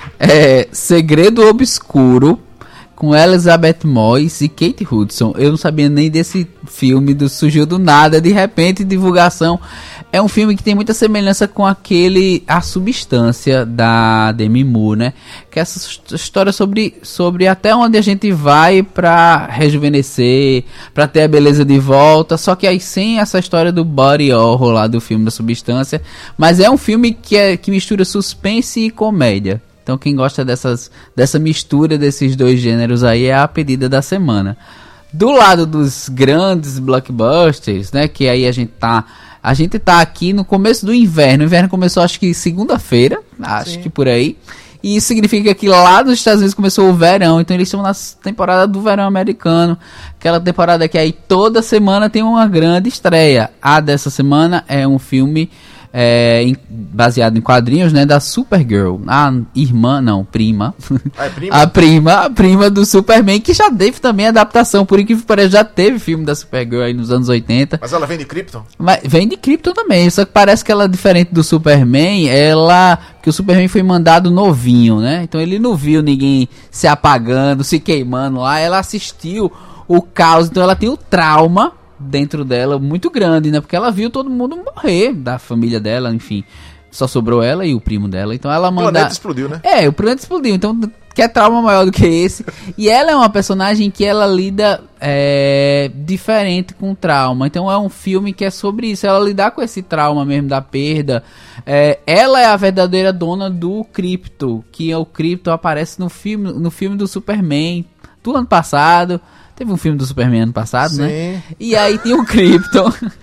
S1: É Segredo Obscuro, com Elizabeth Moss e Kate Hudson. Eu não sabia nem desse filme, do, surgiu do nada, de repente, divulgação. É um filme que tem muita semelhança com aquele A Substância, da Demi Moore, né? Que é essa história sobre, sobre até onde a gente vai pra rejuvenescer, pra ter a beleza de volta, só que aí sem essa história do body horror lá do filme da Substância. Mas é um filme que, é, que mistura suspense e comédia. Então quem gosta dessas, dessa mistura desses dois gêneros aí é a pedida da semana. Do lado dos grandes blockbusters, né, que aí a gente tá, a gente tá aqui no começo do inverno. O inverno começou acho que segunda-feira, acho Sim. que por aí. E isso significa que lá nos Estados Unidos começou o verão, então eles estão na temporada do verão americano. Aquela temporada que aí toda semana tem uma grande estreia. A dessa semana é um filme... É, em, baseado em quadrinhos, né, da Supergirl, a irmã, não, prima,
S10: ah, é prima?
S1: a prima, a prima do Superman, que já teve também adaptação, por incrível que pareça, já teve filme da Supergirl aí nos anos oitenta.
S10: Mas ela vem de Krypton?
S1: Mas vem de Krypton também, só que parece que ela é diferente do Superman, ela, que o Superman foi mandado novinho, né, então ele não viu ninguém se apagando, se queimando lá, ela assistiu o caos, então ela tem o trauma dentro dela muito grande, né? Porque ela viu todo mundo morrer da família dela, enfim. Só sobrou ela e o primo dela. Então ela manda...
S10: O planeta explodiu, né?
S1: É, o planeta explodiu. Então, quer trauma maior do que esse? E ela é uma personagem que ela lida é, diferente com trauma. Então é um filme que é sobre isso. Ela lidar com esse trauma mesmo da perda. É, ela é a verdadeira dona do Krypton. Que é o Krypton aparece no filme, no filme do Superman do ano passado. Teve um filme do Superman ano passado, Sim. né? E aí tem o Krypton.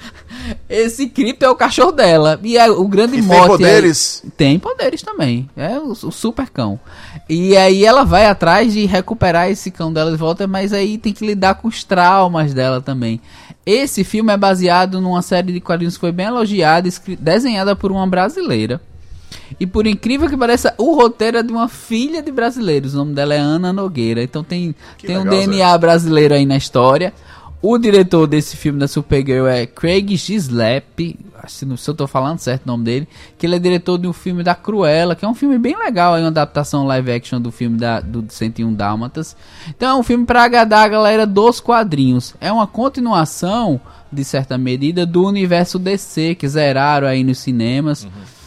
S2: Esse Krypto é o cachorro dela. E é o grande
S10: E
S2: mote.
S10: tem poderes?
S2: É, tem poderes também. É o, o super cão. E aí ela vai atrás de recuperar esse cão dela de volta, mas aí tem que lidar com os traumas dela também. Esse filme é baseado numa série de quadrinhos que foi bem elogiada, desenhada por uma brasileira. E por incrível que pareça, o roteiro é de uma filha de brasileiros. O nome dela é Ana Nogueira. Então tem, tem um
S10: legal,
S2: D N A
S10: Zé.
S2: brasileiro aí na história. O diretor desse filme da Supergirl é Craig Gislep. Se eu estou falando certo o nome dele. Que ele é diretor de um filme da Cruella, que é um filme bem legal, aí, uma adaptação live action do filme da, do cento e um Dálmatas. Então é um filme para agradar a galera dos quadrinhos. É uma continuação, de certa medida, do universo D C, que zeraram aí nos cinemas. Uhum.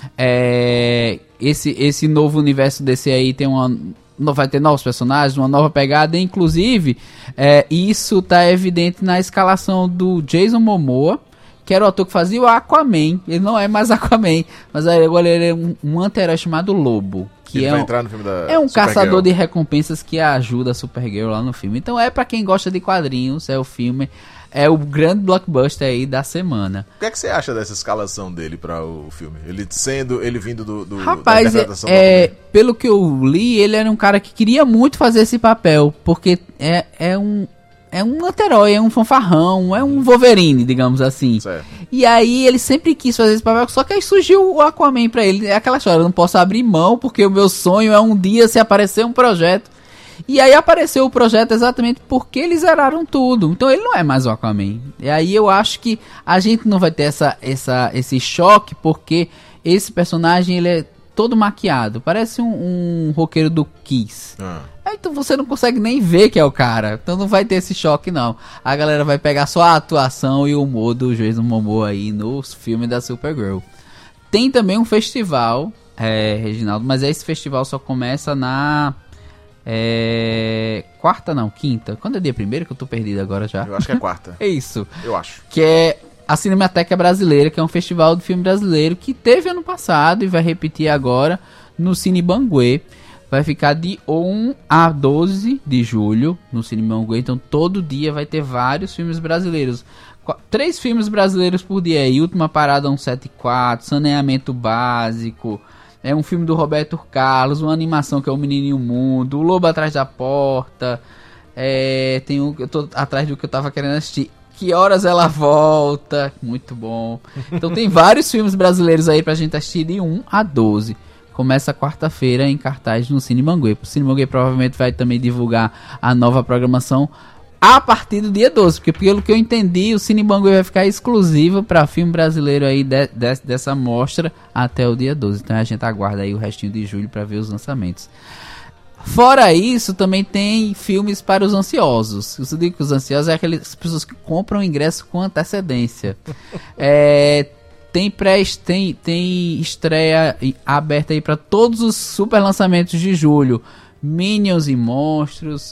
S2: É, esse, esse novo universo D C aí tem uma... vai ter novos personagens, uma nova pegada. Inclusive, é, isso tá evidente na escalação do Jason Momoa, que era o ator que fazia o Aquaman. Ele não é mais Aquaman, mas agora ele é um, um anti-herói chamado Lobo, que
S10: Ele
S2: é
S10: vai
S2: um,
S10: entrar no filme da
S2: é um
S10: Supergirl.
S2: caçador de recompensas que ajuda a Supergirl lá no filme. Então é pra quem gosta de quadrinhos, é o filme, é o grande blockbuster aí da semana.
S10: O que é que você acha dessa escalação dele para o filme? Ele sendo, ele vindo do, do
S2: Rapaz,
S10: da
S2: é,
S10: interpretação
S2: é, pelo que eu li, ele era um cara que queria muito fazer esse papel, porque é, é um é um anti-herói, é um fanfarrão, é um Wolverine, digamos assim.
S10: Certo.
S2: E aí ele sempre quis fazer esse papel, só que aí surgiu o Aquaman pra ele. É aquela história, eu não posso abrir mão, porque o meu sonho é um dia se aparecer um projeto. E aí apareceu o projeto exatamente porque eles zeraram tudo. Então ele não é mais o Aquaman. E aí eu acho que a gente não vai ter essa, essa, esse choque, porque esse personagem ele é todo maquiado. Parece um, um roqueiro do Kiss.
S10: Ah.
S2: Aí então você não consegue nem ver que é o cara. Então não vai ter esse choque, não. A galera vai pegar só a atuação e o humor do Jason Momoa aí no filme da Supergirl. Tem também um festival, é, Reginaldo, mas esse festival só começa na... É... quarta não, quinta. Quando é dia primeiro que eu tô perdido agora já?
S10: Eu acho que é quarta.
S2: É isso.
S10: Eu acho.
S2: Que é a Cinemateca Brasileira, que é um festival de filme brasileiro que teve ano passado e vai repetir agora no Cine Banguê. Vai ficar de um a doze de julho no Cine Banguê. Então todo dia vai ter vários filmes brasileiros. Qu- Três filmes brasileiros por dia aí. Última Parada cento e setenta e quatro, Saneamento Básico... É um filme do Roberto Carlos, uma animação que é O Menino e o Mundo, O Lobo Atrás da Porta, é, tem um, eu tô atrás do que eu tava querendo assistir, Que Horas Ela Volta, muito bom. Então tem vários filmes brasileiros aí pra gente assistir de um a doze. Começa quarta-feira em cartaz no Cine Banguê. O Cine Banguê provavelmente vai também divulgar a nova programação a partir do dia doze, porque pelo que eu entendi, o Cine Banguê vai ficar exclusivo para filme brasileiro aí de, de, dessa mostra até o dia doze. Então a gente aguarda aí o restinho de julho para ver os lançamentos. Fora isso, também tem filmes para os ansiosos. Eu digo que os ansiosos é aquelas pessoas que compram ingresso com antecedência. É, tem, pré, tem, tem estreia aberta aí para todos os super lançamentos de julho. Minions e Monstros,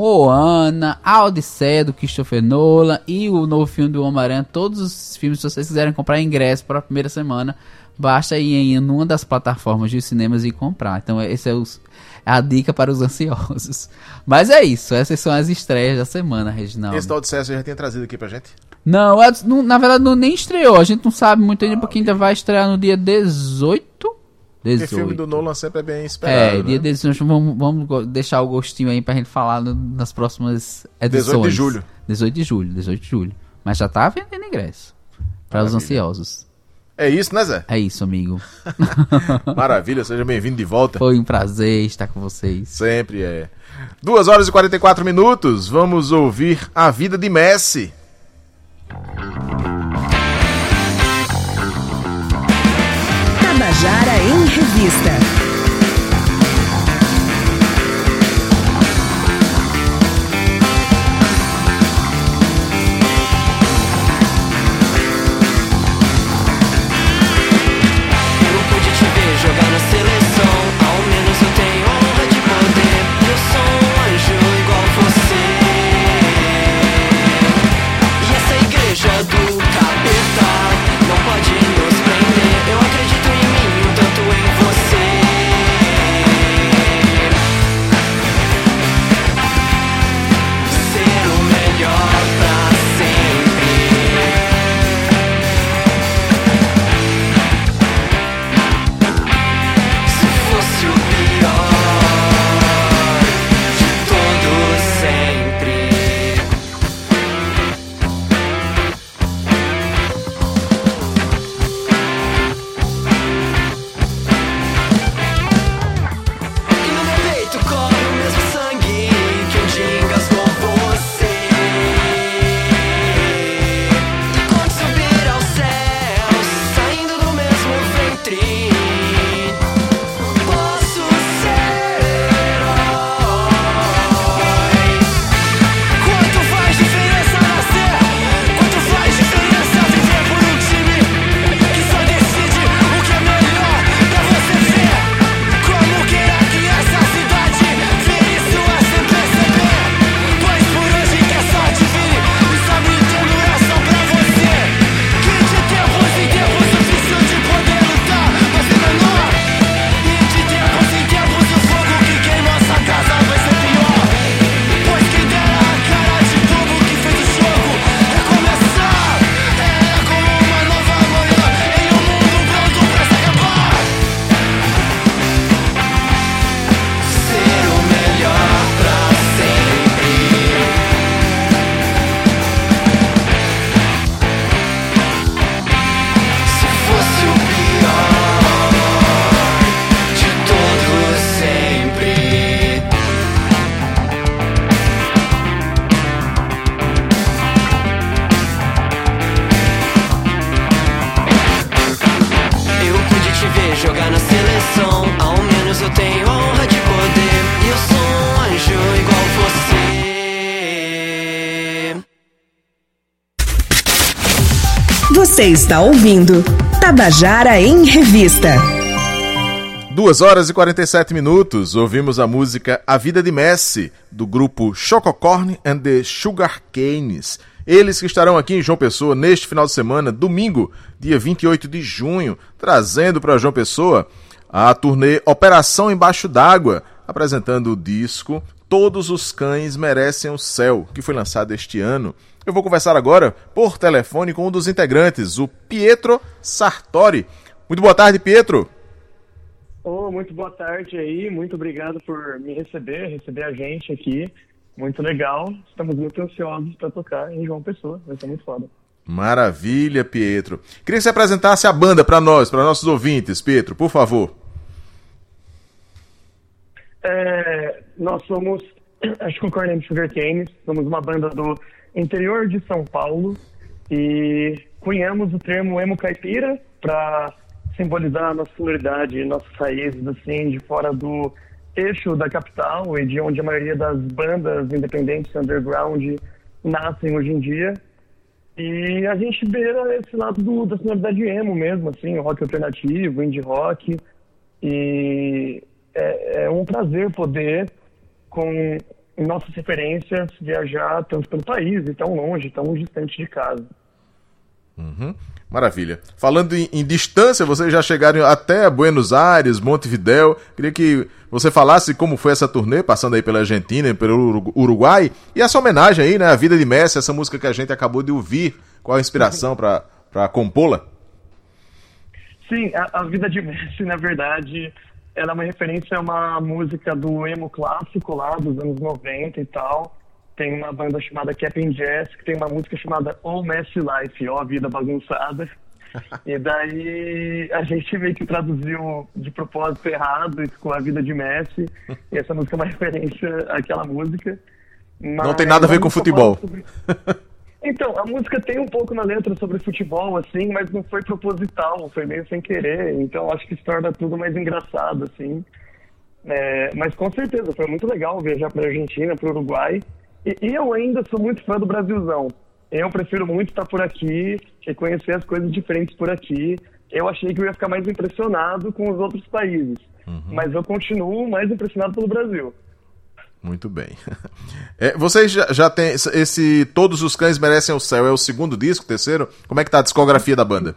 S2: Moana, A Odisseia do Christopher Nolan e o novo filme do Homem-Aranha. Todos os filmes, se vocês quiserem comprar ingresso para a primeira semana, basta ir em uma das plataformas de cinemas e comprar. Então esse é os, a dica para os ansiosos. Mas é isso, essas são as estreias da semana, Reginaldo.
S10: Esse da Odisseia você já tinha trazido aqui pra gente?
S2: Não, é, não, na verdade não, nem estreou. A gente não sabe muito ainda, porque ainda vai estrear no dia dezoito. dezoito.
S10: Porque filme do Nolan sempre é bem esperado.
S2: É,
S10: né?
S2: dia dezoito, vamos, vamos deixar o gostinho aí pra gente falar no, nas próximas edições.
S10: dezoito de julho.
S2: dezoito de julho, dezoito de julho. Mas já tá vendendo ingresso para os ansiosos.
S10: É isso, né, Zé?
S2: É isso, amigo.
S10: Maravilha, seja bem-vindo de volta.
S2: Foi um prazer estar com vocês.
S10: Sempre é. duas horas e quarenta e quatro minutos, vamos ouvir A Vida de Messi.
S13: Tabajara em Revista.
S3: Jogar na seleção, ao menos eu tenho honra de poder. Eu sou um anjo igual você. E essa igreja do capeta não pode nos prender. Eu acredito em mim, tanto em você. tenho honra de poder. E eu sou um anjo igual você.
S13: Você está ouvindo Tabajara em Revista.
S10: duas horas e quarenta e sete minutos, ouvimos a música A Vida de Messi, do grupo Chococorn and the Sugar Canes. Eles que estarão aqui em João Pessoa neste final de semana, domingo, dia vinte e oito de junho, trazendo para João Pessoa a turnê Operação Embaixo d'Água, apresentando o disco Todos os Cães Merecem o Céu, que foi lançado este ano. Eu vou conversar agora por telefone com um dos integrantes, o Pietro Sartori. Muito boa tarde, Pietro.
S6: Oh, muito boa tarde aí, muito obrigado por me receber, receber a gente aqui, muito legal, estamos muito ansiosos para tocar em João Pessoa, vai ser muito foda.
S10: Maravilha, Pietro. Queria que você apresentasse a banda para nós, para nossos ouvintes, Pietro, por favor.
S6: É, nós somos a Chococorn and Sugar Canes, somos uma banda do interior de São Paulo e cunhamos o termo emo caipira para simbolizar a nossa sonoridade, nossas raízes, assim, de fora do eixo da capital e de onde a maioria das bandas independentes underground nascem hoje em dia. E a gente beira esse lado do, da sonoridade emo mesmo, assim, o rock alternativo, indie rock. E é, é um prazer poder, com nossas referências, viajar tanto pelo país e tão longe, tão distante de casa.
S10: Uhum. Maravilha. Falando em, em distância, vocês já chegaram até Buenos Aires, Montevidéu. Queria que você falasse como foi essa turnê, passando aí pela Argentina e pelo Uruguai. E essa homenagem aí, né, A Vida de Messi, essa música que a gente acabou de ouvir. Qual a inspiração para para compô-la?
S6: Sim, a, a Vida de Messi, na verdade, ela é uma referência a uma música do emo clássico lá, dos anos noventa e tal. Tem uma banda chamada Cap'n Jazz, que tem uma música chamada Oh Messi Life, ó, Vida Bagunçada. E daí a gente meio que traduziu de propósito errado, isso com A Vida de Messi. E essa música é uma referência àquela música. Mas
S10: não tem nada a ver com futebol.
S6: Sobre... Então, a música tem um pouco na letra sobre futebol, assim, mas não foi proposital, foi meio sem querer. Então acho que isso torna tudo mais engraçado, assim. É, mas com certeza, foi muito legal viajar para a Argentina, para o Uruguai. E eu ainda sou muito fã do Brasilzão. Eu prefiro muito estar por aqui, reconhecer as coisas diferentes por aqui. Eu achei que eu ia ficar mais impressionado com os outros países. Uhum. Mas eu continuo mais impressionado pelo Brasil.
S10: Muito bem. É, vocês já, já têm esse Todos os Cães Merecem o Céu, é o segundo disco, terceiro? Como é que tá a discografia da banda?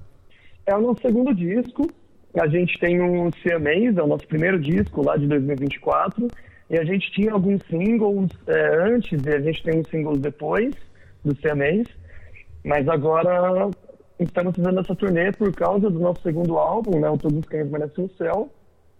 S6: É o nosso segundo disco. A gente tem o Siamês, é o nosso primeiro disco lá de dois mil e vinte e quatro. E a gente tinha alguns singles é, antes e a gente tem uns singles depois do Siamês. Mas agora estamos fazendo essa turnê por causa do nosso segundo álbum, né? O Todos os Cães Merecem o Céu.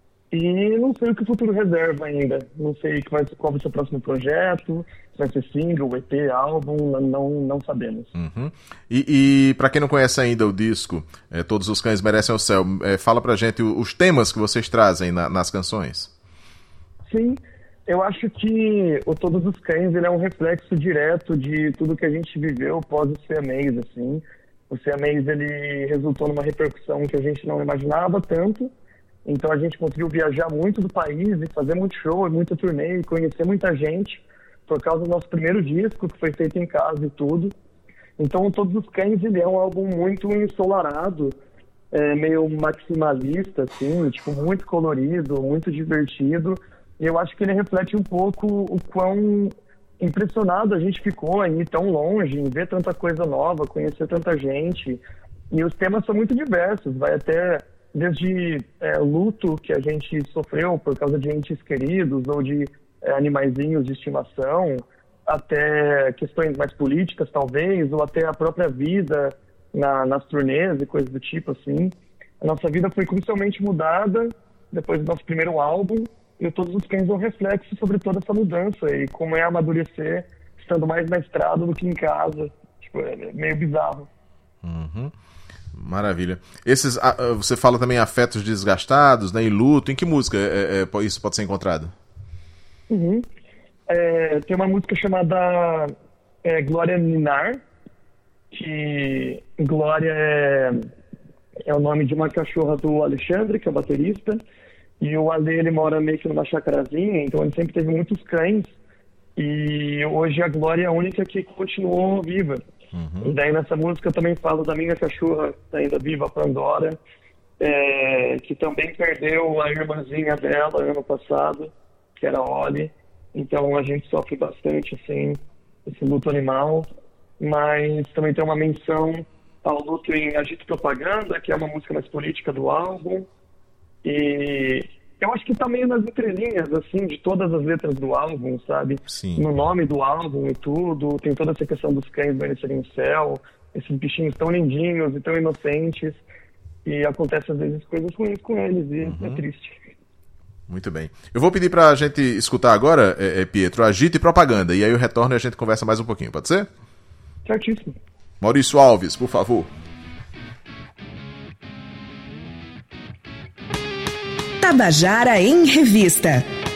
S6: E não sei o que o futuro reserva ainda. Não sei que vai, qual vai ser o próximo projeto, se vai ser single, E P, álbum, não, não sabemos.
S10: Uhum. E, e para quem não conhece ainda o disco, é, Todos os Cães Merecem o Céu, é, fala pra gente os temas que vocês trazem na, nas canções.
S6: Sim. Eu acho que o Todos os Cães ele é um reflexo direto de tudo que a gente viveu pós o Siamês, assim. O Siamês ele resultou numa repercussão que a gente não imaginava tanto, então a gente conseguiu viajar muito do país e fazer muito show, muita turnê e conhecer muita gente por causa do nosso primeiro disco, que foi feito em casa e tudo. Então o Todos os Cães ele é um álbum muito ensolarado, é, meio maximalista, assim, tipo, muito colorido, muito divertido. E eu acho que ele reflete um pouco o quão impressionado a gente ficou em ir tão longe, em ver tanta coisa nova, conhecer tanta gente. E os temas são muito diversos, vai até desde é, luto que a gente sofreu por causa de entes queridos ou de é, animaizinhos de estimação, até questões mais políticas, talvez, ou até a própria vida na, nas turnês e coisas do tipo, assim. A nossa vida foi crucialmente mudada depois do nosso primeiro álbum. E Todos os Cães é um reflexo sobre toda essa mudança e como é amadurecer estando mais na estrada do que em casa. Tipo, é meio bizarro.
S10: Uhum. Maravilha. Esses, você fala também afetos desgastados, né, e luto. Em que música é, é, isso pode ser encontrado?
S6: Uhum. É, tem uma música chamada é, Glória Ninar, que Glória é, é o nome de uma cachorra do Alexandre, que é o baterista. E o Ale, ele mora meio que numa chacrazinha, então ele sempre teve muitos cães. E hoje a Glória é a única que continuou viva. Uhum. E daí nessa música eu também falo da minha cachorra ainda viva, a Pandora, é, que também perdeu a irmãzinha dela ano passado, que era a Oli. Então a gente sofre bastante, assim, esse luto animal. Mas também tem uma menção ao luto em Agito Propaganda, que é uma música mais política do álbum. E eu acho que tá meio nas entrelinhas, assim, de todas as letras do álbum, sabe?
S10: Sim.
S6: No nome do álbum e tudo, tem toda essa questão dos cães merecerem o céu, esses bichinhos tão lindinhos e tão inocentes, e acontece às vezes coisas ruins com eles, e uhum. é triste.
S10: Muito bem. Eu vou pedir pra gente escutar agora, é, é, Pietro, Agito e Propaganda, e aí eu retorno e a gente conversa mais um pouquinho, pode ser?
S6: Certíssimo.
S10: Maurício Alves, por favor.
S13: Tabajara em Revista.